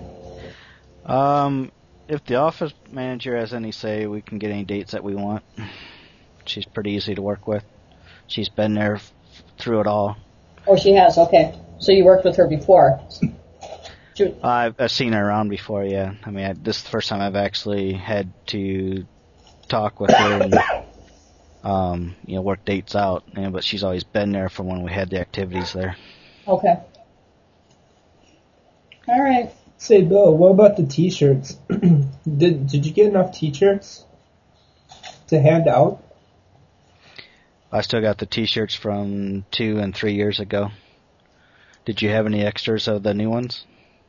If the office manager has any say, we can get any dates that we want. She's pretty easy to work with. She's been there through it all.
Oh, she has. Okay. So you worked with her before.
I've seen her around before, yeah. I mean, this is the first time I've actually had to talk with her and, work dates out. But she's always been there from when we had the activities there.
Okay. All right.
Say, Bill, what about the T-shirts? Did you get enough T-shirts to hand out?
I still got the T-shirts from 2 and 3 years ago. Did you have any extras of the new ones?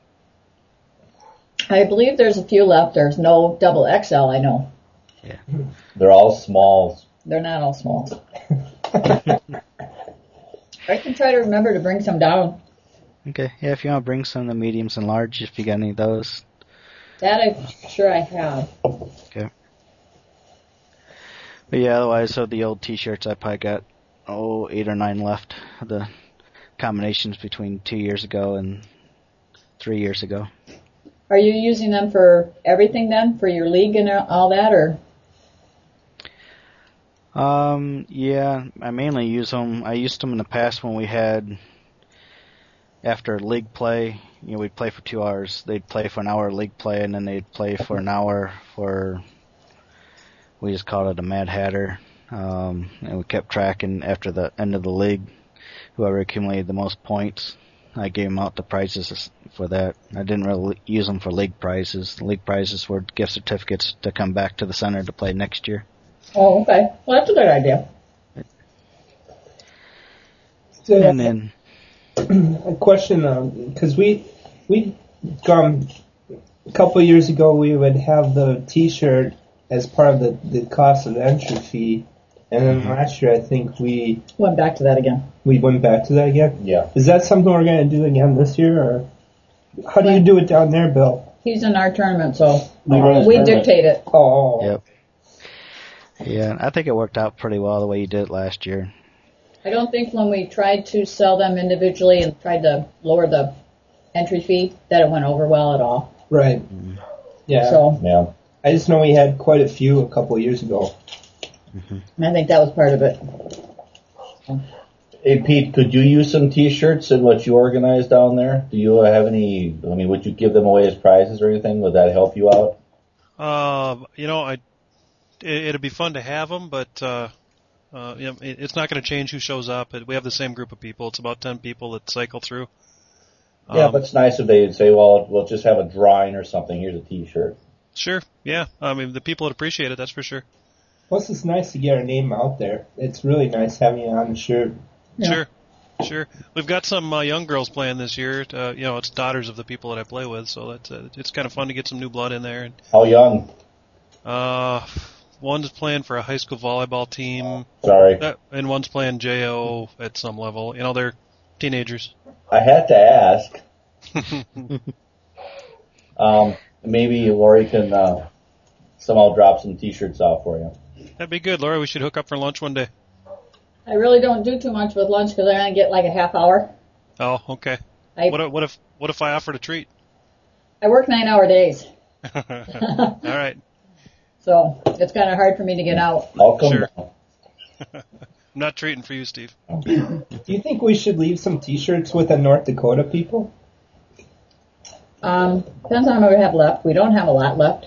I believe there's a few left. There's no double XL, I know.
Yeah.
They're all smalls.
They're not all small. I can try to remember to bring some down.
Okay, yeah, if you want to bring some of the mediums and large, if you got any of those.
That I'm sure I have.
Okay. But yeah, otherwise, of the old T-shirts, I probably got, 8 or 9 left. The combinations between 2 years ago and 3 years ago.
Are you using them for everything then? For your league and all that, or?
Yeah, I mainly use them. I used them in the past when we had, after league play, we'd play for 2 hours. They'd play for an hour league play, and then they'd play for an hour for, we just called it a Mad Hatter. And we kept tracking after the end of the league. Whoever accumulated the most points, I gave them out the prizes for that. I didn't really use them for league prizes. League prizes were gift certificates to come back to the center to play next year.
Oh, okay. Well, that's a good idea.
So,
And then,
a question, because we a couple of years ago we would have the T-shirt as part of the cost of the entry fee, and then last year I think we
Went back to that again.
went back to that again.
Yeah.
Is that something we're going to do again this year, or how do you do it down there, Bill?
He's in our tournament, so
We run his
we
tournament.
dictate it.
Oh,
yep. Yeah, I think it worked out pretty well the way you did it last year.
I don't think when we tried to sell them individually and tried to lower the entry fee that it went over well at all.
right. Yeah.
So
Yeah.
I just know we had quite a few a couple of years ago.
I think that was part of it.
Hey, Pete, could you use some T-shirts in what you organize down there? Do you have any, would you give them away as prizes or anything? Would that help you out?
It'd be fun to have them, but it's not going to change who shows up. We have the same group of people. It's about 10 people that cycle through.
Yeah, but it's nice if they'd say, well, we'll just have a drawing or something. Here's a T-shirt.
Sure, yeah. The people would appreciate it, that's for sure.
Plus, it's nice to get our name out there. It's really nice having it on the shirt.
Yeah.
Sure. We've got some young girls playing this year. It's daughters of the people that I play with, so it's kind of fun to get some new blood in there.
How young?
One's playing for a high school volleyball team.
Sorry.
And one's playing JO at some level. They're teenagers.
I had to ask. Maybe Lori can somehow drop some T-shirts off for you.
That'd be good, Laura. We should hook up for lunch one day.
I really don't do too much with lunch because I only get like a half hour.
Oh, okay.
I
What if I offered a treat?
I work 9-hour days,
All right.
so it's kind of hard for me to get out.
I'll come
Sure.
down.
I'm not treating for you, Steve.
Do you think we should leave some T-shirts with the North Dakota people?
Depends on how much we have left. We don't have a lot left.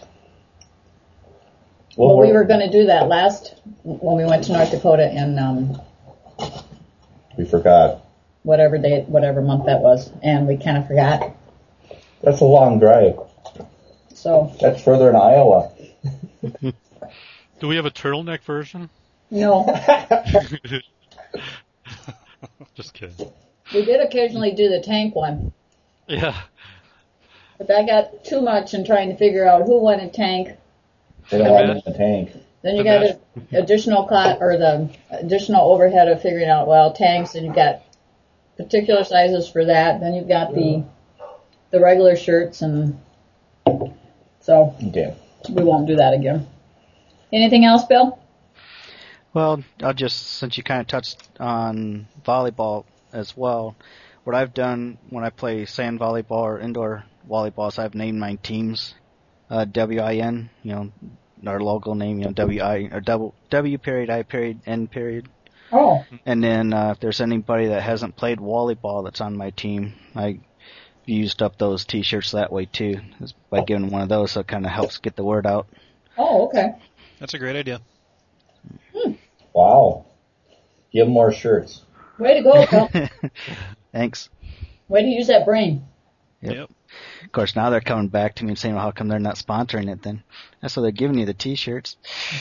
Well,
Well, we were going to do that when we went to North Dakota in
we forgot.
whatever month that was, and we kind of forgot.
That's a long drive.
So
That's further in Iowa.
Do we have a turtleneck version?
no,
Just kidding.
We did occasionally do the tank one,
Yeah.
but that got too much in trying to figure out who won a tank.
They don't want it in the tank.
Then you got the additional the additional overhead of figuring out, well, tanks, and you've got particular sizes for that. Then you've got the regular shirts, and so
Okay.
we won't do that again. Anything else, Bill?
Well, I'll just, since you kind of touched on volleyball as well, what I've done when I play sand volleyball or indoor volleyball is I've named my teams WIN, our logo name, WI or W period I period N period.
Oh,
And then if there's anybody that hasn't played volleyball that's on my team, I used up those T-shirts that way too, by giving one of those, so it kind of helps get the word out.
oh, okay.
That's a great idea.
Wow. Give them more shirts.
Way to go, Bill.
Thanks.
Way to use that brain.
Yep.
Of course, now they're coming back to me and saying, well, how come they're not sponsoring it then? That's why they're giving you the T-shirts.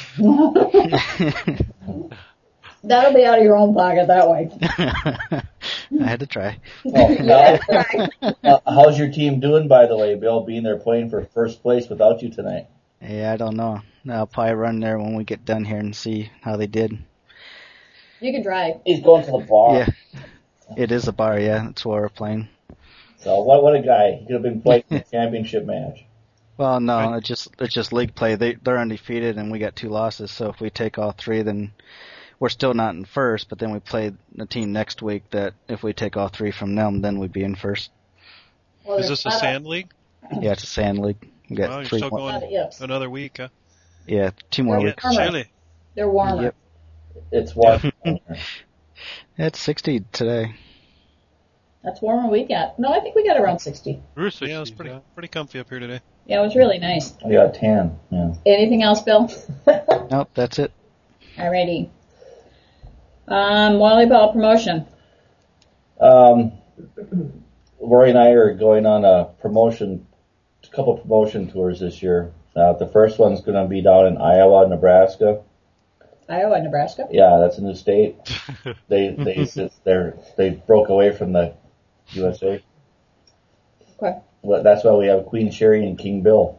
That'll be out of your own pocket that way.
I had to try.
Oh, how's your team doing, by the way, Bill, being there playing for first place without you tonight?
Yeah, I don't know. I'll probably run there when we get done here and see how they did.
You can drive.
He's going to the bar.
Yeah, it is a bar, yeah. That's where we're playing.
So what a guy. He could have been playing a championship match.
Well, no, it's just league play. They're undefeated and we got 2 losses, so if we take all 3, then we're still not in first, but then we play the team next week that if we take all 3 from them, then we'd be in first.
Well,
Is this a sand league?
Yeah, it's a sand league. We got
Well, you're
3
still
more.
going another week, huh?
Yeah, 2 more
Yeah.
weeks.
Chilly.
They're warmer.
Yep.
It's warm.
It's 60 today.
That's warmer we got. No, I think we got around 60.
We're
Yeah, it's pretty comfy up here today.
Yeah, it was really nice.
I got 10. Yeah.
Anything else, Bill?
Nope, that's it.
Alrighty. Volleyball promotion.
Lori and I are going on a couple promotion tours this year. The first one's going to be down in Iowa, Nebraska.
Iowa, Nebraska.
Yeah, that's a new state. They broke away from the USA.
Okay.
Well, that's why we have Queen Sherry and King Bill.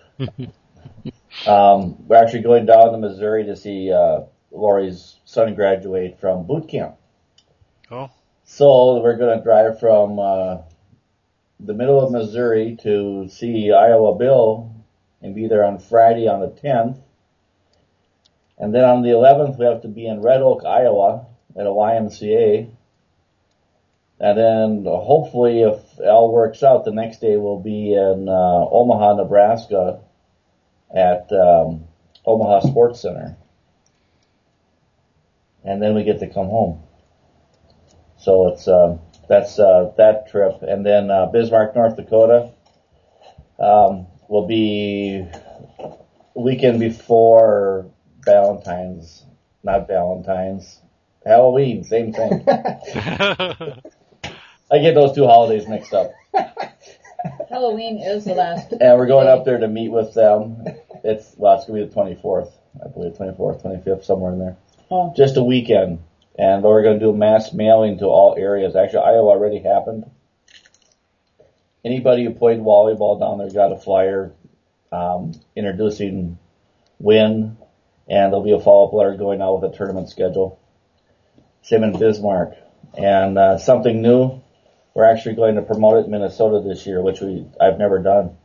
We're actually going down to Missouri to see Lori's son graduate from boot camp.
Oh.
So we're going to drive from the middle of Missouri to see Iowa Bill and be there on Friday on the 10th. And then on the 11th, we have to be in Red Oak, Iowa at a YMCA. And then hopefully, if all works out, the next day we'll be in Omaha, Nebraska at Omaha Sports Center. And then we get to come home. So that's that trip. And then Bismarck, North Dakota will be the weekend before Halloween, same thing. I get those 2 holidays mixed up.
Halloween is the last.
And we're going up there to meet with them. It's going to be the 24th, I believe, 24th, 25th, somewhere in there.
Oh.
Just a weekend. And we're going to do a mass mailing to all areas. Actually, Iowa already happened. Anybody who played volleyball down there got a flyer introducing WIN, and there'll be a follow-up letter going out with a tournament schedule. Same in Bismarck. And something new, we're actually going to promote it in Minnesota this year, which I've never done.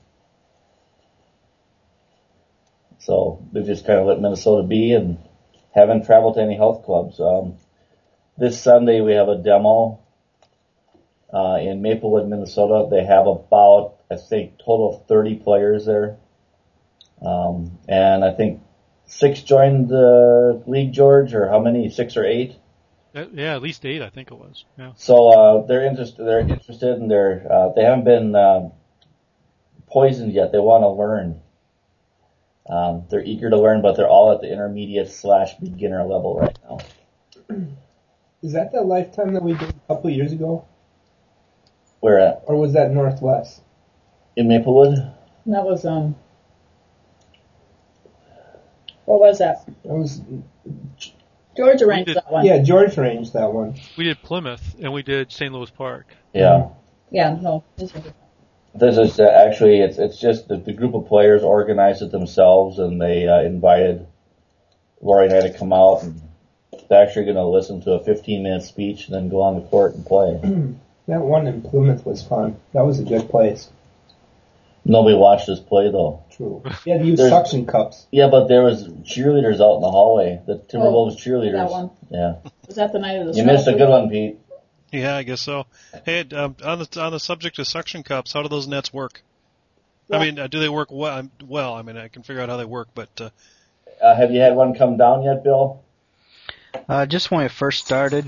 So we just kind of let Minnesota be and haven't traveled to any health clubs. This Sunday we have a demo in Maplewood, Minnesota. They have about, I think, total of 30 players there. And I think 6 joined the league, George, or how many? 6 or 8?
Yeah, at least 8, I think it was. Yeah.
So they're interested, and they haven't been poisoned yet. They want to learn. They're eager to learn, but they're all at the intermediate/beginner level right now.
Is that the Lifetime that we did a couple of years ago?
Where at?
Or was that Northwest?
In Maplewood?
That was what was that?
That was
George arranged that one.
Yeah, George arranged that one.
We did Plymouth and we did St. Louis Park.
Yeah.
Yeah, no. This is-
This is actually, it's just that the group of players organized it themselves, and they invited Lori and I to come out, and they're actually going to listen to a 15-minute speech and then go on the court and play.
That one in Plymouth was fun. That was a good place.
Nobody watched us play, though.
True. You had to use
There's-
suction cups.
Yeah, but there was cheerleaders out in the hallway. The Timberwolves cheerleaders.
that one.
Yeah.
Was that the night of the
You missed a
snow?
good one, Pete.
Yeah, I guess so. Hey, on the subject of suction cups, how do those nets work?
Yeah.
I mean, do they work well? Well, I mean, I can figure out how they work, but
Have you had one come down yet, Bill?
Just when it first started,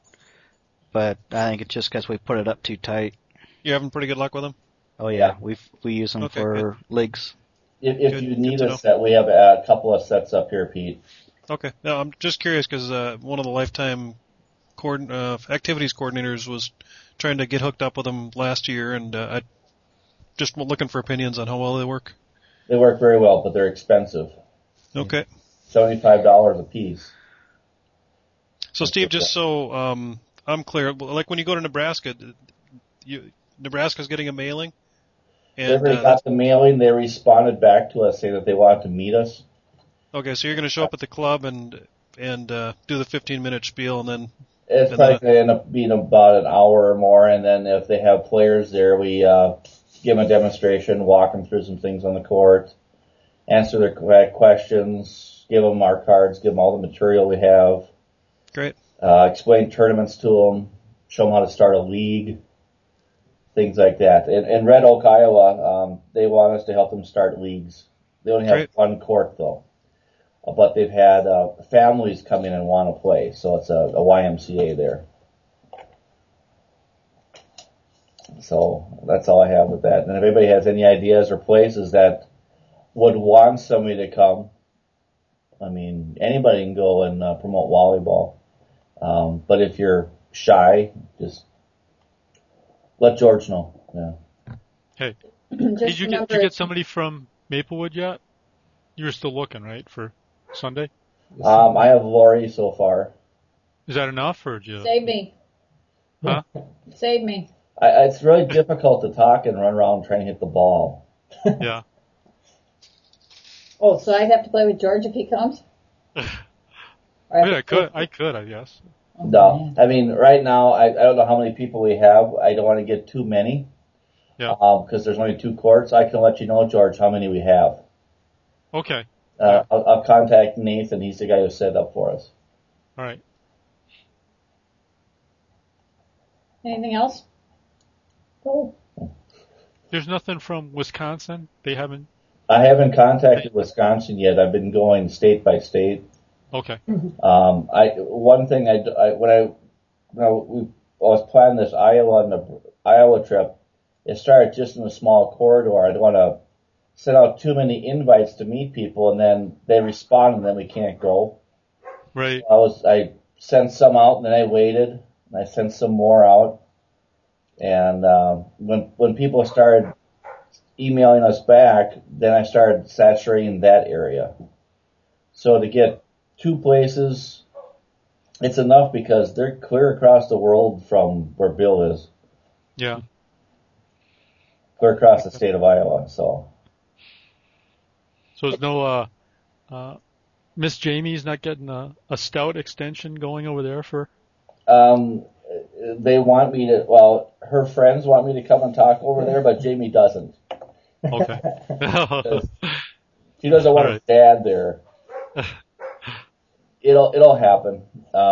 but I think it's just because we put it up too tight.
you're having pretty good luck with them?
Oh yeah,
Yeah.
we use them
Okay,
for leagues.
If
Good-
you
good
need
to
a
know.
set, we have a couple of sets up here, Pete.
Okay. No, I'm just curious because one of the lifetime activities coordinators was trying to get hooked up with them last year, and I just looking for opinions on how well they work.
They work very well, but they're expensive.
Okay.
$75 a piece.
So Steve, just so I'm clear, like when you go to Nebraska, Nebraska's getting a mailing,
They
and
already got the mailing. They responded back to us saying that they wanted to meet us.
okay, so you're going to show up at the club and do the 15-minute spiel, and then
It's
And
probably going to end up being about an hour or more, and then if they have players there, we give them a demonstration, walk them through some things on the court, answer their questions, give them our cards, give them all the material we have,
great.
explain tournaments to them, show them how to start a league, things like that. In Red Oak, Iowa, they want us to help them start leagues. They only have
Great.
one court, though. But they've had families come in and want to play, so it's a YMCA there. So that's all I have with that. And if anybody has any ideas or places that would want somebody to come, I mean, anybody can go and promote volleyball. But if you're shy, just let George know. Yeah.
Hey,
Just
did you
remember,
get somebody from Maplewood yet? You were still looking, right, for Sunday?
I have Lori so far.
Is that enough, or did you?
Save me.
Huh?
Save me.
It's really difficult to talk and run around trying to hit the ball.
Yeah.
Oh, so I have to play with George if he comes? Or I have
Yeah,
to
I could, I guess.
No, I mean, right now, I don't know how many people we have. I don't want to get too many.
Yeah.
Because there's only 2 courts. I can let you know, George, how many we have.
Okay.
I'll contact Nathan. He's the guy who set it up for us.
All right.
Anything else?
Oh.
There's nothing from Wisconsin. They haven't.
I haven't contacted Wisconsin yet. I've been going state by state.
Okay.
One thing when I was planning this Iowa trip, it started just in a small corridor. I don't want to send out too many invites to meet people, and then they respond, and then we can't go.
Right.
I sent some out, and then I waited, and I sent some more out. And when people started emailing us back, then I started saturating that area. So to get 2 places, it's enough because they're clear across the world from where Bill is,
Yeah.
clear across the state of Iowa. So
So there's no Miss Jamie's not getting a stout extension going over there for.
they want me to. Well, her friends want me to come and talk over there, but Jamie doesn't.
Okay.
She doesn't want
All
her
right.
dad there. It'll happen.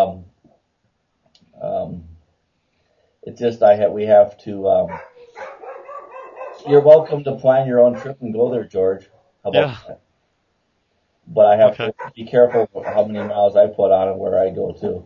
It's just we have to. You're welcome to plan your own trip and go there, George. How about
Yeah.
that? But I have
Okay.
to be careful how many miles I put on and where I go to.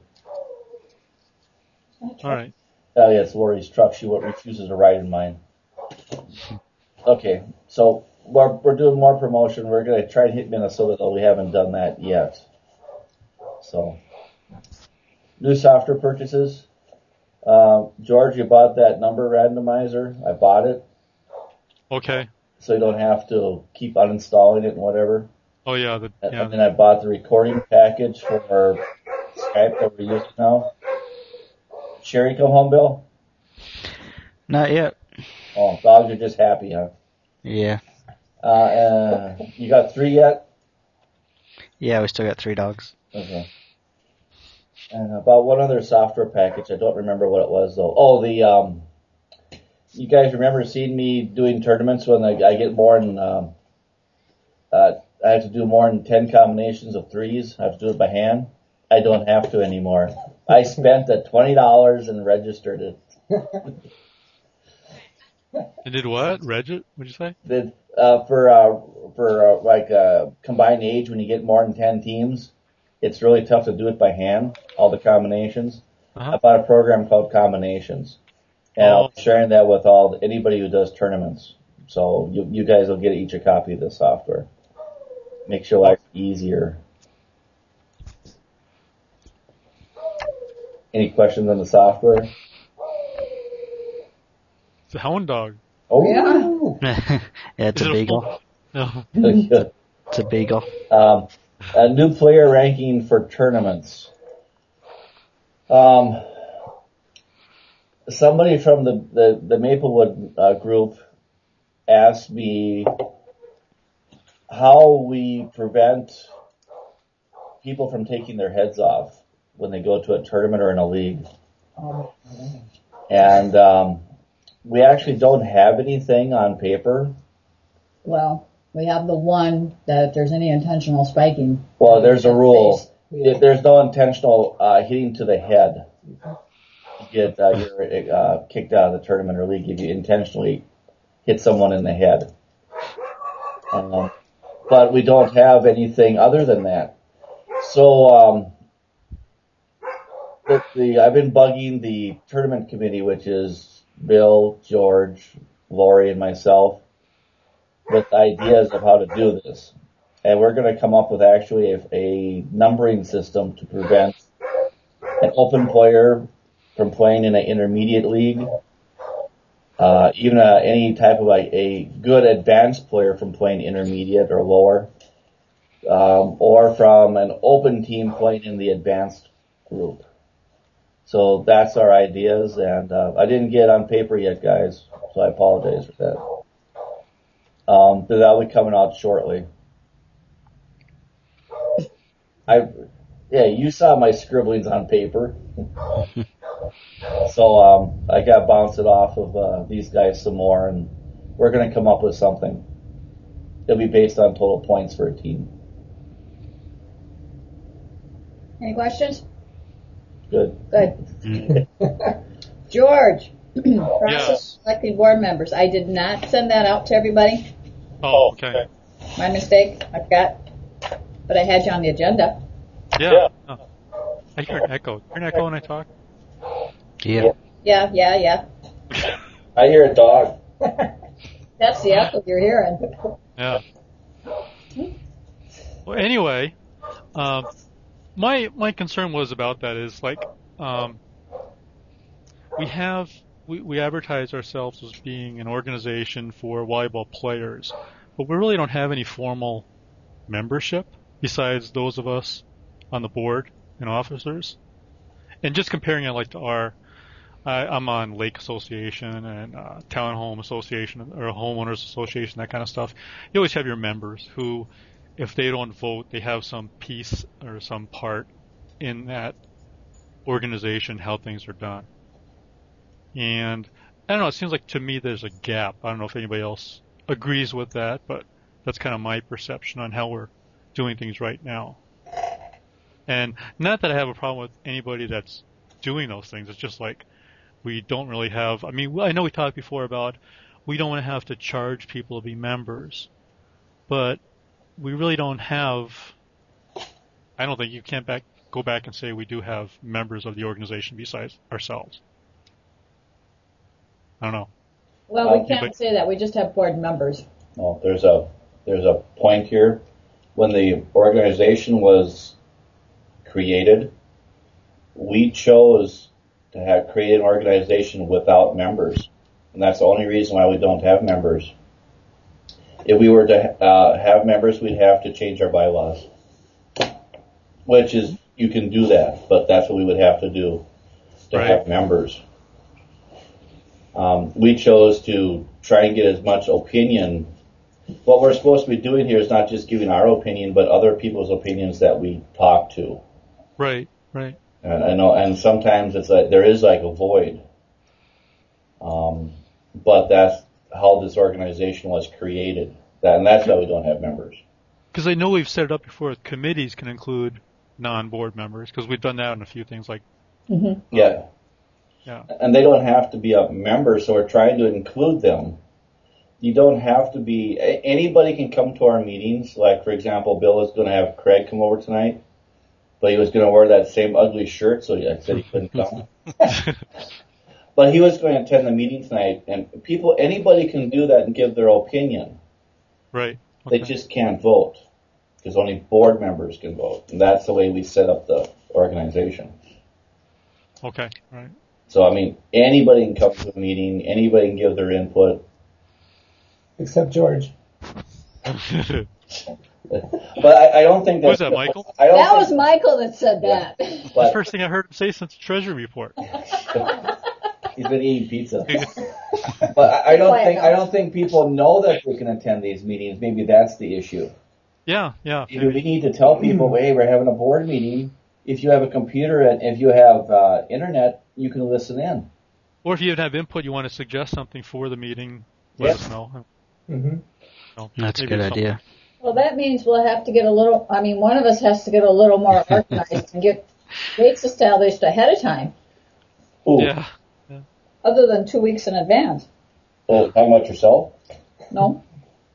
All right.
Yeah, it's Lori's truck. She refuses to ride in mine. Okay, so we're doing more promotion. We're going to try to hit Minnesota, though we haven't done that yet. So, new software purchases. George, you bought that number randomizer. I bought it,
Okay.
so you don't have to keep uninstalling it and whatever.
Oh yeah.
And then I bought the recording package for Skype that we're using now. Sherry come home, Bill?
Not yet.
Oh, dogs are just happy, huh?
Yeah.
You got 3 yet?
Yeah, we still got 3 dogs.
Okay. And about one other software package, I don't remember what it was though. Oh, you guys remember seeing me doing tournaments when I get more than, I have to do more than 10 combinations of 3s. I have to do it by hand. I don't have to anymore. I spent the $20 and registered it.
And did what? What'd you say?
For combined age, when you get more than 10 teams, it's really tough to do it by hand, all the combinations. I bought a program called Combinations. And I'll be sharing that with anybody who does tournaments. So you guys will get each a copy of this software. Makes your life easier. Any questions on the software?
It's a hound dog.
Oh,
Yeah.
Yeah, it's a beagle.
No.
It's a beagle.
A new player ranking for tournaments. Somebody from the Maplewood group asked me how we prevent people from taking their heads off when they go to a tournament or in a league. And we actually don't have anything on paper.
Well, we have the one that if there's any intentional spiking.
Well, there's a rule. There's no intentional hitting to the head. You get you're kicked out of the tournament or league if you intentionally hit someone in the head. But we don't have anything other than that. So I've been bugging the tournament committee, which is Bill, George, Lori, and myself, with ideas of how to do this. And we're going to come up with actually a numbering system to prevent an open player from playing in an intermediate league, even any type of a good advanced player from playing intermediate or lower, or from an open team playing in the advanced group. So that's our ideas, and I didn't get it on paper yet, guys, so I apologize for that. But that'll be coming out shortly. You saw my scribblings on paper. So I got bounced it off of these guys some more, and we're going to come up with something. It'll be based on total points for a team.
Any questions?
Good.
Good. George, process selecting board members. I did not send that out to everybody.
Oh, okay.
My mistake. I forgot. But I had you on the agenda.
Yeah. Oh. I hear an echo. Hear an echo when I talk?
Yeah.
Yeah.
I hear a dog.
That's the echo you're hearing.
Yeah. Well, anyway, my concern was about that is like, we advertise ourselves as being an organization for volleyball players, but we really don't have any formal membership besides those of us on the board and officers. And just comparing it like to I'm on Lake Association and Townhome Association or Homeowners Association, that kind of stuff. You always have your members who, if they don't vote, they have some piece or some part in that organization, how things are done. And I don't know, it seems like to me there's a gap. I don't know if anybody else agrees with that, but that's kind of my perception on how we're doing things right now. And not that I have a problem with anybody that's doing those things. It's just like we don't really have, I mean, I know we talked before about we don't want to have to charge people to be members, but we really don't have, I don't think you can't go back and say we do have members of the organization besides ourselves. I don't know.
Well, we can't say that. We just have board members.
Well, there's a point here. When the organization was created, we chose to create an organization without members, and that's the only reason why we don't have members. If we were to have members, we'd have to change our bylaws, which is you can do that, but that's what we would have to do to have members. We chose to try and get as much opinion. What we're supposed to be doing here is not just giving our opinion, but other people's opinions that we talk to.
Right.
And I know, and sometimes it's like there is like a void. But that's how this organization was created. And that's why we don't have members.
Because I know we've set it up before. Committees can include non-board members because we've done that on a few things like.
Mm-hmm.
Yeah.
Yeah.
And they don't have to be a member, so we're trying to include them. You don't have to be. Anybody can come to our meetings. Like, for example, Bill is going to have Craig come over tonight, but he was going to wear that same ugly shirt, so I said he couldn't come. But he was going to attend the meeting tonight, and anybody can do that and give their opinion.
Right.
They just can't vote, because only board members can vote, and that's the way we set up the organization.
Okay. Right.
So, I mean, anybody can come to the meeting, anybody can give their input.
Except George.
But I don't think that's...
Who's that, Michael?
That was Michael that said that.
That's the first thing I heard him say since the Treasury report.
He's been eating pizza. But I don't think people know that they can attend these meetings. Maybe that's the issue.
Yeah.
We need to tell people, hey, we're having a board meeting. If you have a computer and if you have internet, you can listen in.
Or if you have input, you want to suggest something for the meeting, let us know.
Mm-hmm.
So
That's a good idea.
Well, that means we'll have to get one of us has to get a little more organized and get dates established ahead of time,
Ooh.
Yeah.
other than 2 weeks in advance.
Talking about yourself?
No.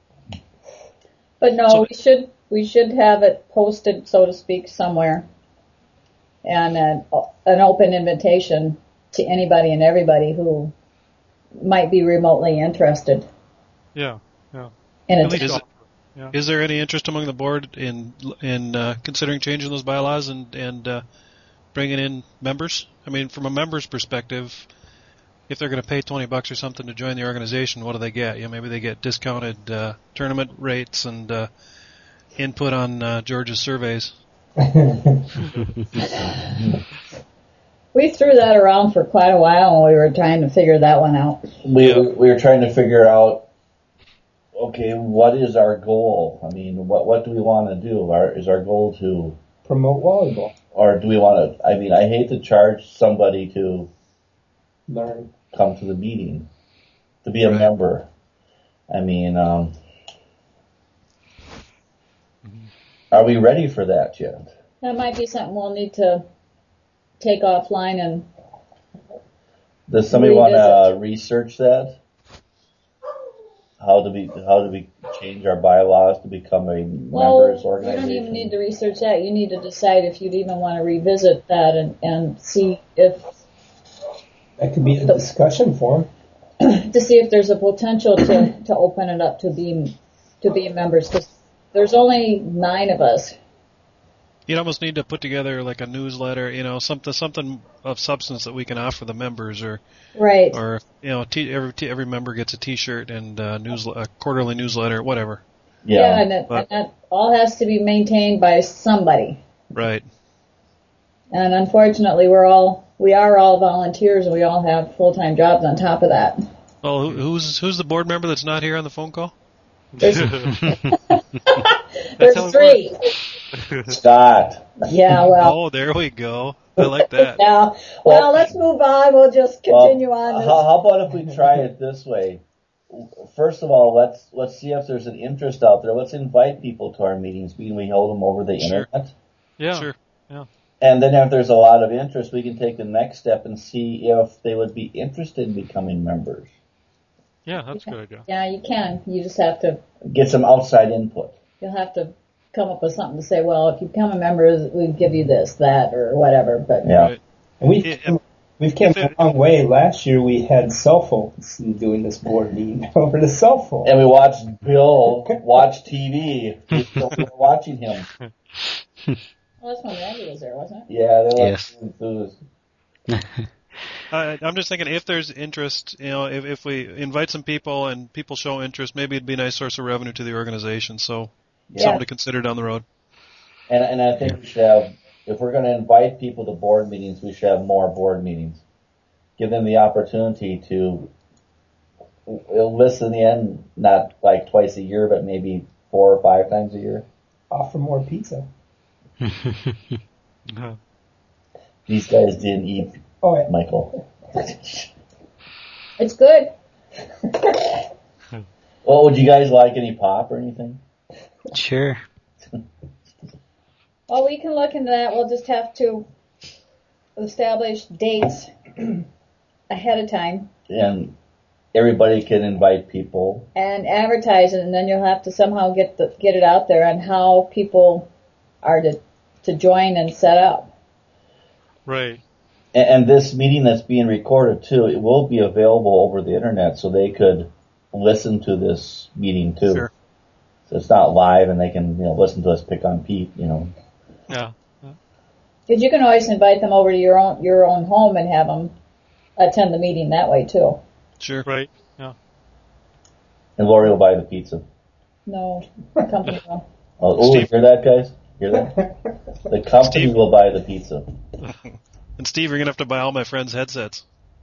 But no, we should have it posted, so to speak, somewhere, and an open invitation to anybody and everybody who might be remotely interested.
Yeah.
In
At
it.
least
Is there any interest among the board in considering changing those bylaws and bringing in members? I mean, from a member's perspective, if they're going to pay $20 or something to join the organization, what do they get? Maybe they get discounted tournament rates and input on George's surveys.
We threw that around for quite a while when we were trying to figure that one out.
We were trying to figure out, okay, what is our goal? I mean, what do we want to do? Is our goal to
Promote volleyball.
or do we want to? I mean, I hate to charge somebody to
Learn.
come to the meeting, to be a member. I mean, are we ready for that yet?
That might be something we'll need to take offline and
Does somebody want to research that? How do we change our bylaws to become a members
you
organization?
don't even need to research that. You need to decide if you'd even want to revisit that and see if
That could be a discussion forum.
to see if there's a potential to open it up to be members, because there's only 9 of us.
You'd almost need to put together like a newsletter, something of substance that we can offer the members, or
Right.
or every member gets a T-shirt and a quarterly newsletter, whatever.
Yeah, and that all has to be maintained by somebody.
Right.
And unfortunately, we are all volunteers, and we all have full-time jobs on top of that.
Well, who's the board member that's not here on the phone call?
There's
how it
3.
Scott.
Yeah, well.
Oh, there we go. I like that.
Yeah. Well, let's move on. We'll just continue on. This.
How about if we try it this way? First of all, let's see if there's an interest out there. Let's invite people to our meetings. We hold them over the internet.
Yeah.
Sure.
Yeah.
And then if there's a lot of interest, we can take the next step and see if they would be interested in becoming members.
Yeah, that's a good idea.
Yeah, you can. You just have to.
Get some outside input.
You'll have to come up with something to say. Well, if you become a member, we give you this, that, or whatever. But
Yeah.
Right.
And we've came a long way. Last year we had cell phones doing this board meeting over the cell phone.
And we watched Bill watch TV. We were watching him.
well, that's when Randy was there, wasn't it?
Yeah, they were
Yes.
enthused.
I'm just thinking if there's interest, if we invite some people and people show interest, maybe it'd be a nice source of revenue to the organization. So something to consider down the road.
And I think we should have if we're going to invite people to board meetings, we should have more board meetings. Give them the opportunity to listen in, not like twice a year, but maybe 4 or 5 times a year.
Offer more pizza.
These guys didn't eat,
Oh, yeah.
Michael.
It's good.
Well, would you guys like any pop or anything?
Sure.
Well, we can look into that. We'll just have to establish dates ahead of time
And everybody can invite people.
and advertise it, and then you'll have to somehow get it out there on how people are to join and set up.
Right.
And this meeting that's being recorded too, it will be available over the internet, so they could listen to this meeting too.
Sure.
So it's not live, and they can listen to us pick on Pete.
Yeah.
Because you can always invite them over to your own home and have them attend the meeting that way too.
Sure.
Right. Yeah.
And Lori will buy the pizza.
No, the company will.
Oh,
Steve.
hear that, guys? Hear that? The company
Steve.
will buy the pizza.
And Steve, you're gonna have to buy all my friends' headsets.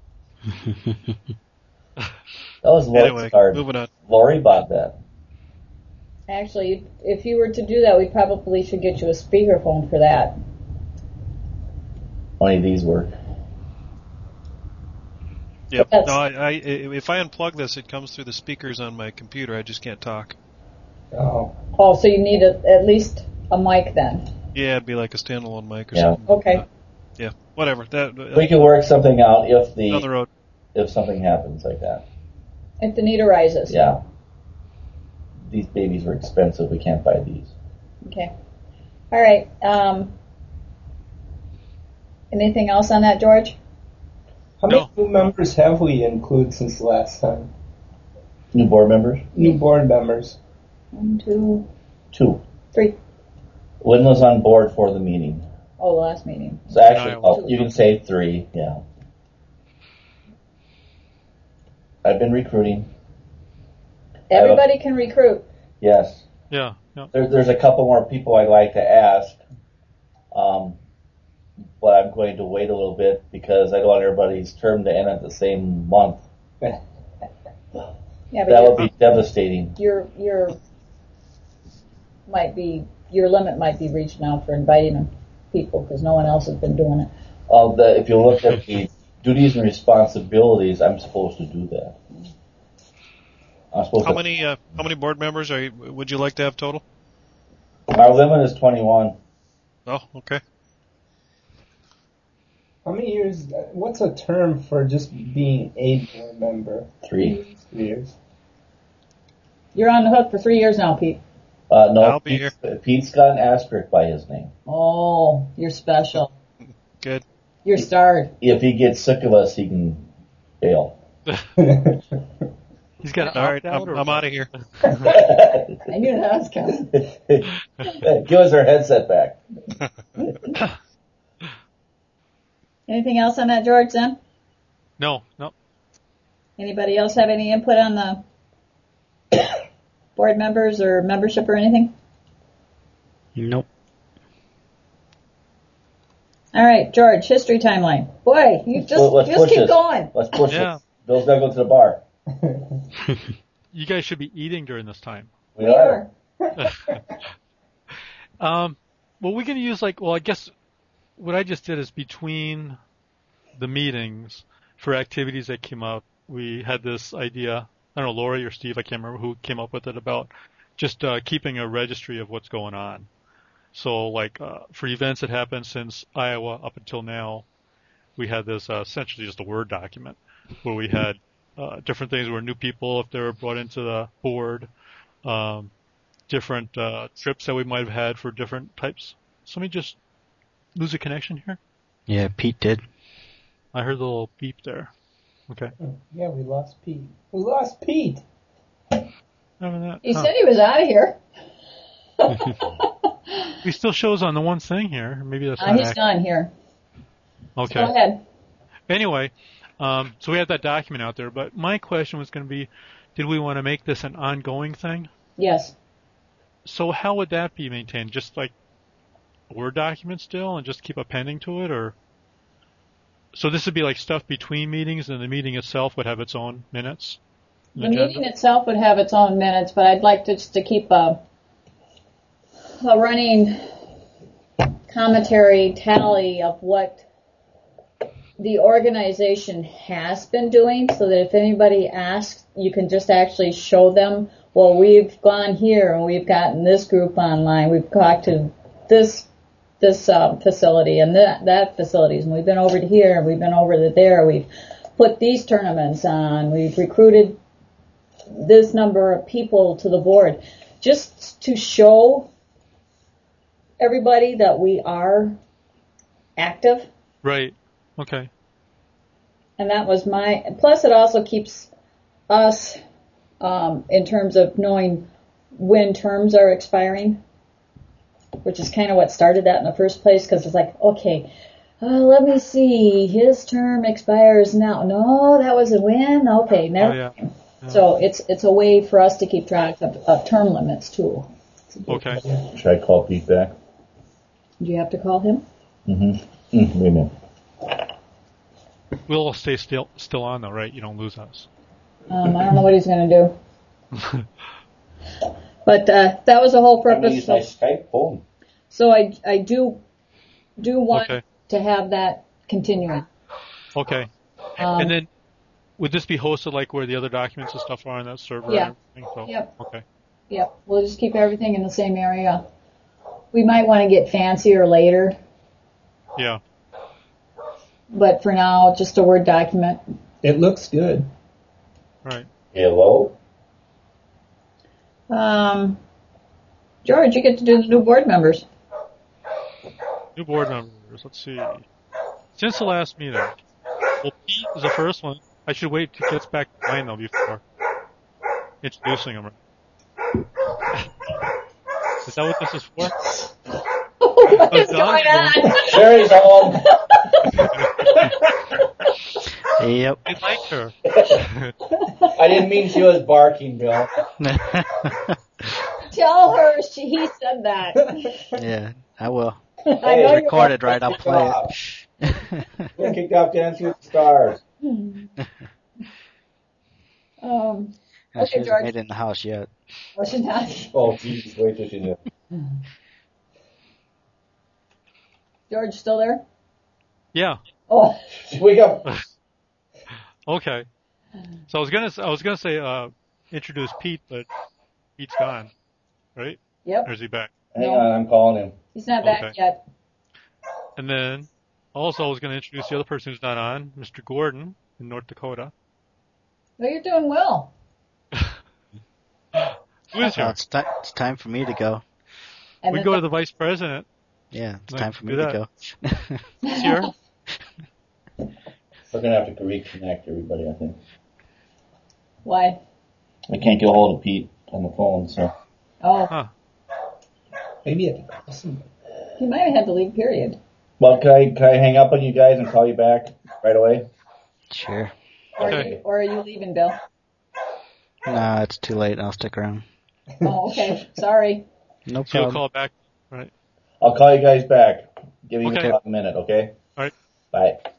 That was Lori's
Anyway,
card.
moving on.
Lori bought that.
Actually, if you were to do that, we probably should get you a speakerphone for that.
Only these work.
Yep.
Yes.
No, if I unplug this, it comes through the speakers on my computer. I just can't talk.
Oh.
Oh, so you need at least a mic then.
Yeah, it'd be like a standalone mic or
Yeah.
something.
Okay.
Yeah. Whatever.
We can work something out
down the road.
if something happens like that.
If the need arises.
Yeah. These babies were expensive. We can't buy these.
Okay. All right. Anything else on that, George?
How
No.
many new members have we included since the last time?
New board members?
New board members.
1, 2,
2.
3.
Lynn was on board for the meeting.
Oh, the last meeting.
So actually,
No.
you can say 3, yeah. I've been recruiting.
Everybody can recruit.
Yes.
Yeah. Yeah.
There's a couple more people I'd like to ask. But I'm going to wait a little bit because I don't want everybody's term to end at the same month.
Yeah,
That
but
would be devastating.
your limit might be reached now for inviting people because no one else has been doing it.
If you look at the duties and responsibilities, I'm supposed to do that. I'm supposed
How
to.
many board members would you like to have total?
Our limit is 21.
Oh, okay.
How many years? What's a term for just being a board member?
3.
3 years.
You're on the hook for 3 years now, Pete.
No,
I'll be here.
Pete's got an asterisk by his name.
Oh, you're special.
Good.
You're starred.
If he gets sick of us, he can bail.
He's got to
All right,
opt out.
I'm out of here.
I knew that was coming.
Give us our headset back.
Anything else on that, George, then?
No.
Anybody else have any input on the board members or membership or anything?
Nope.
All right, George, history timeline. Boy, you
Let's
just
push
keep
this.
going.
Let's push
Yeah.
it. Bill's got to go to the bar.
You guys should be eating during this time.
We are.
Well, we're going to use I guess what I just did is between the meetings for activities that came out, we had this idea, I don't know, Lori or Steve, I can't remember who came up with it, about just keeping a registry of what's going on. So for events that happened since Iowa up until now, we had this essentially just a Word document where we had different things where new people, if they were brought into the board, different trips that we might have had for different types. Somebody just lose a connection here?
Yeah, Pete did.
I heard the little beep there. Okay.
Yeah, we lost Pete. We lost Pete.
He said he was out of here.
He still shows on the one thing here. Maybe that's not
He's
accurate.
done here.
Okay.
Go ahead.
Anyway, so we have that document out there, but my question was going to be, did we want to make this an ongoing thing?
Yes.
So how would that be maintained? Just Word document still and just keep appending to it, or? So this would be like stuff between meetings, and the meeting itself would have its own minutes?
The meeting itself would have its own minutes, but I'd like to keep a running commentary tally of what the organization has been doing, so that if anybody asks, you can just actually show them, well, we've gone here and we've gotten this group online, we've talked to this facility and that facilities, and we've been over to here and we've been over to there, we've put these tournaments on, we've recruited this number of people to the board, just to show everybody that we are active.
Right. Okay.
And that was plus it also keeps us, in terms of knowing when terms are expiring, which is kind of what started that in the first place, because it's like, okay, let me see, his term expires now. No, that was a when? Okay, never.
Oh, yeah.
So it's a way for us to keep track of term limits too.
Okay.
Should I call Pete back?
Do you have to call him?
Wait a minute.
We'll all stay still on though, right? You don't lose us.
I don't know what he's going to do. But that was the whole
I'm going to
purpose.
use my Skype phone.
So I do want
Okay.
to have that continuing.
Okay. And then, would this be hosted like where the other documents and stuff are on that server?
Yeah.
And everything? So,
Yep.
Okay.
Yep. We'll just keep everything in the same area. We might want to get fancier later,
Yeah.
but for now, just a Word document.
It looks good.
Right.
Hello?
George, you get to do the new board members.
New board members. Let's see. Since the last meeting, well, Pete is the first one. I should wait till he gets back to mine though before introducing him. Is that what this is for?
What is going on?
Sherry's home.
Yep.
I like her.
I didn't mean she was barking, Bill.
Tell her he said that.
Yeah, I will.
I know
It's
you're
recorded, right? I'll play it.
We're kicked off Dancing with the Stars.
She
Okay,
hasn't
George.
made it in the house yet.
Was she not?
Oh, Jesus, wait till she does.
George, still there?
Yeah.
Oh,
Wake up.
Okay. So I was gonna say introduce Pete, but Pete's gone, right?
yep.
Or is he back?
Hang on, I'm calling him.
He's not back
Okay.
yet.
And then also I was gonna introduce the other person who's not on, Mr. Gordon in North Dakota.
Well, you're doing well.
Who is
Oh,
here?
it's time for me to go.
And
We
then
go to the vice president.
Yeah, it's
Like,
time for me
do
to
that.
go.
He's here.
We're going to have to reconnect everybody, I think.
Why?
I can't get a hold of Pete on the phone, so.
Oh,
Huh.
Maybe at the crossing.
he might have had to leave, period.
Well, can I hang up on you guys and call you back right away?
Sure.
Okay.
Or are you leaving, Bill?
No, it's too late. I'll stick around.
Oh, okay. Sorry.
No
So you'll
problem.
call back, right?
I'll call you guys back. Give me
Okay.
a minute, okay?
All right.
Bye.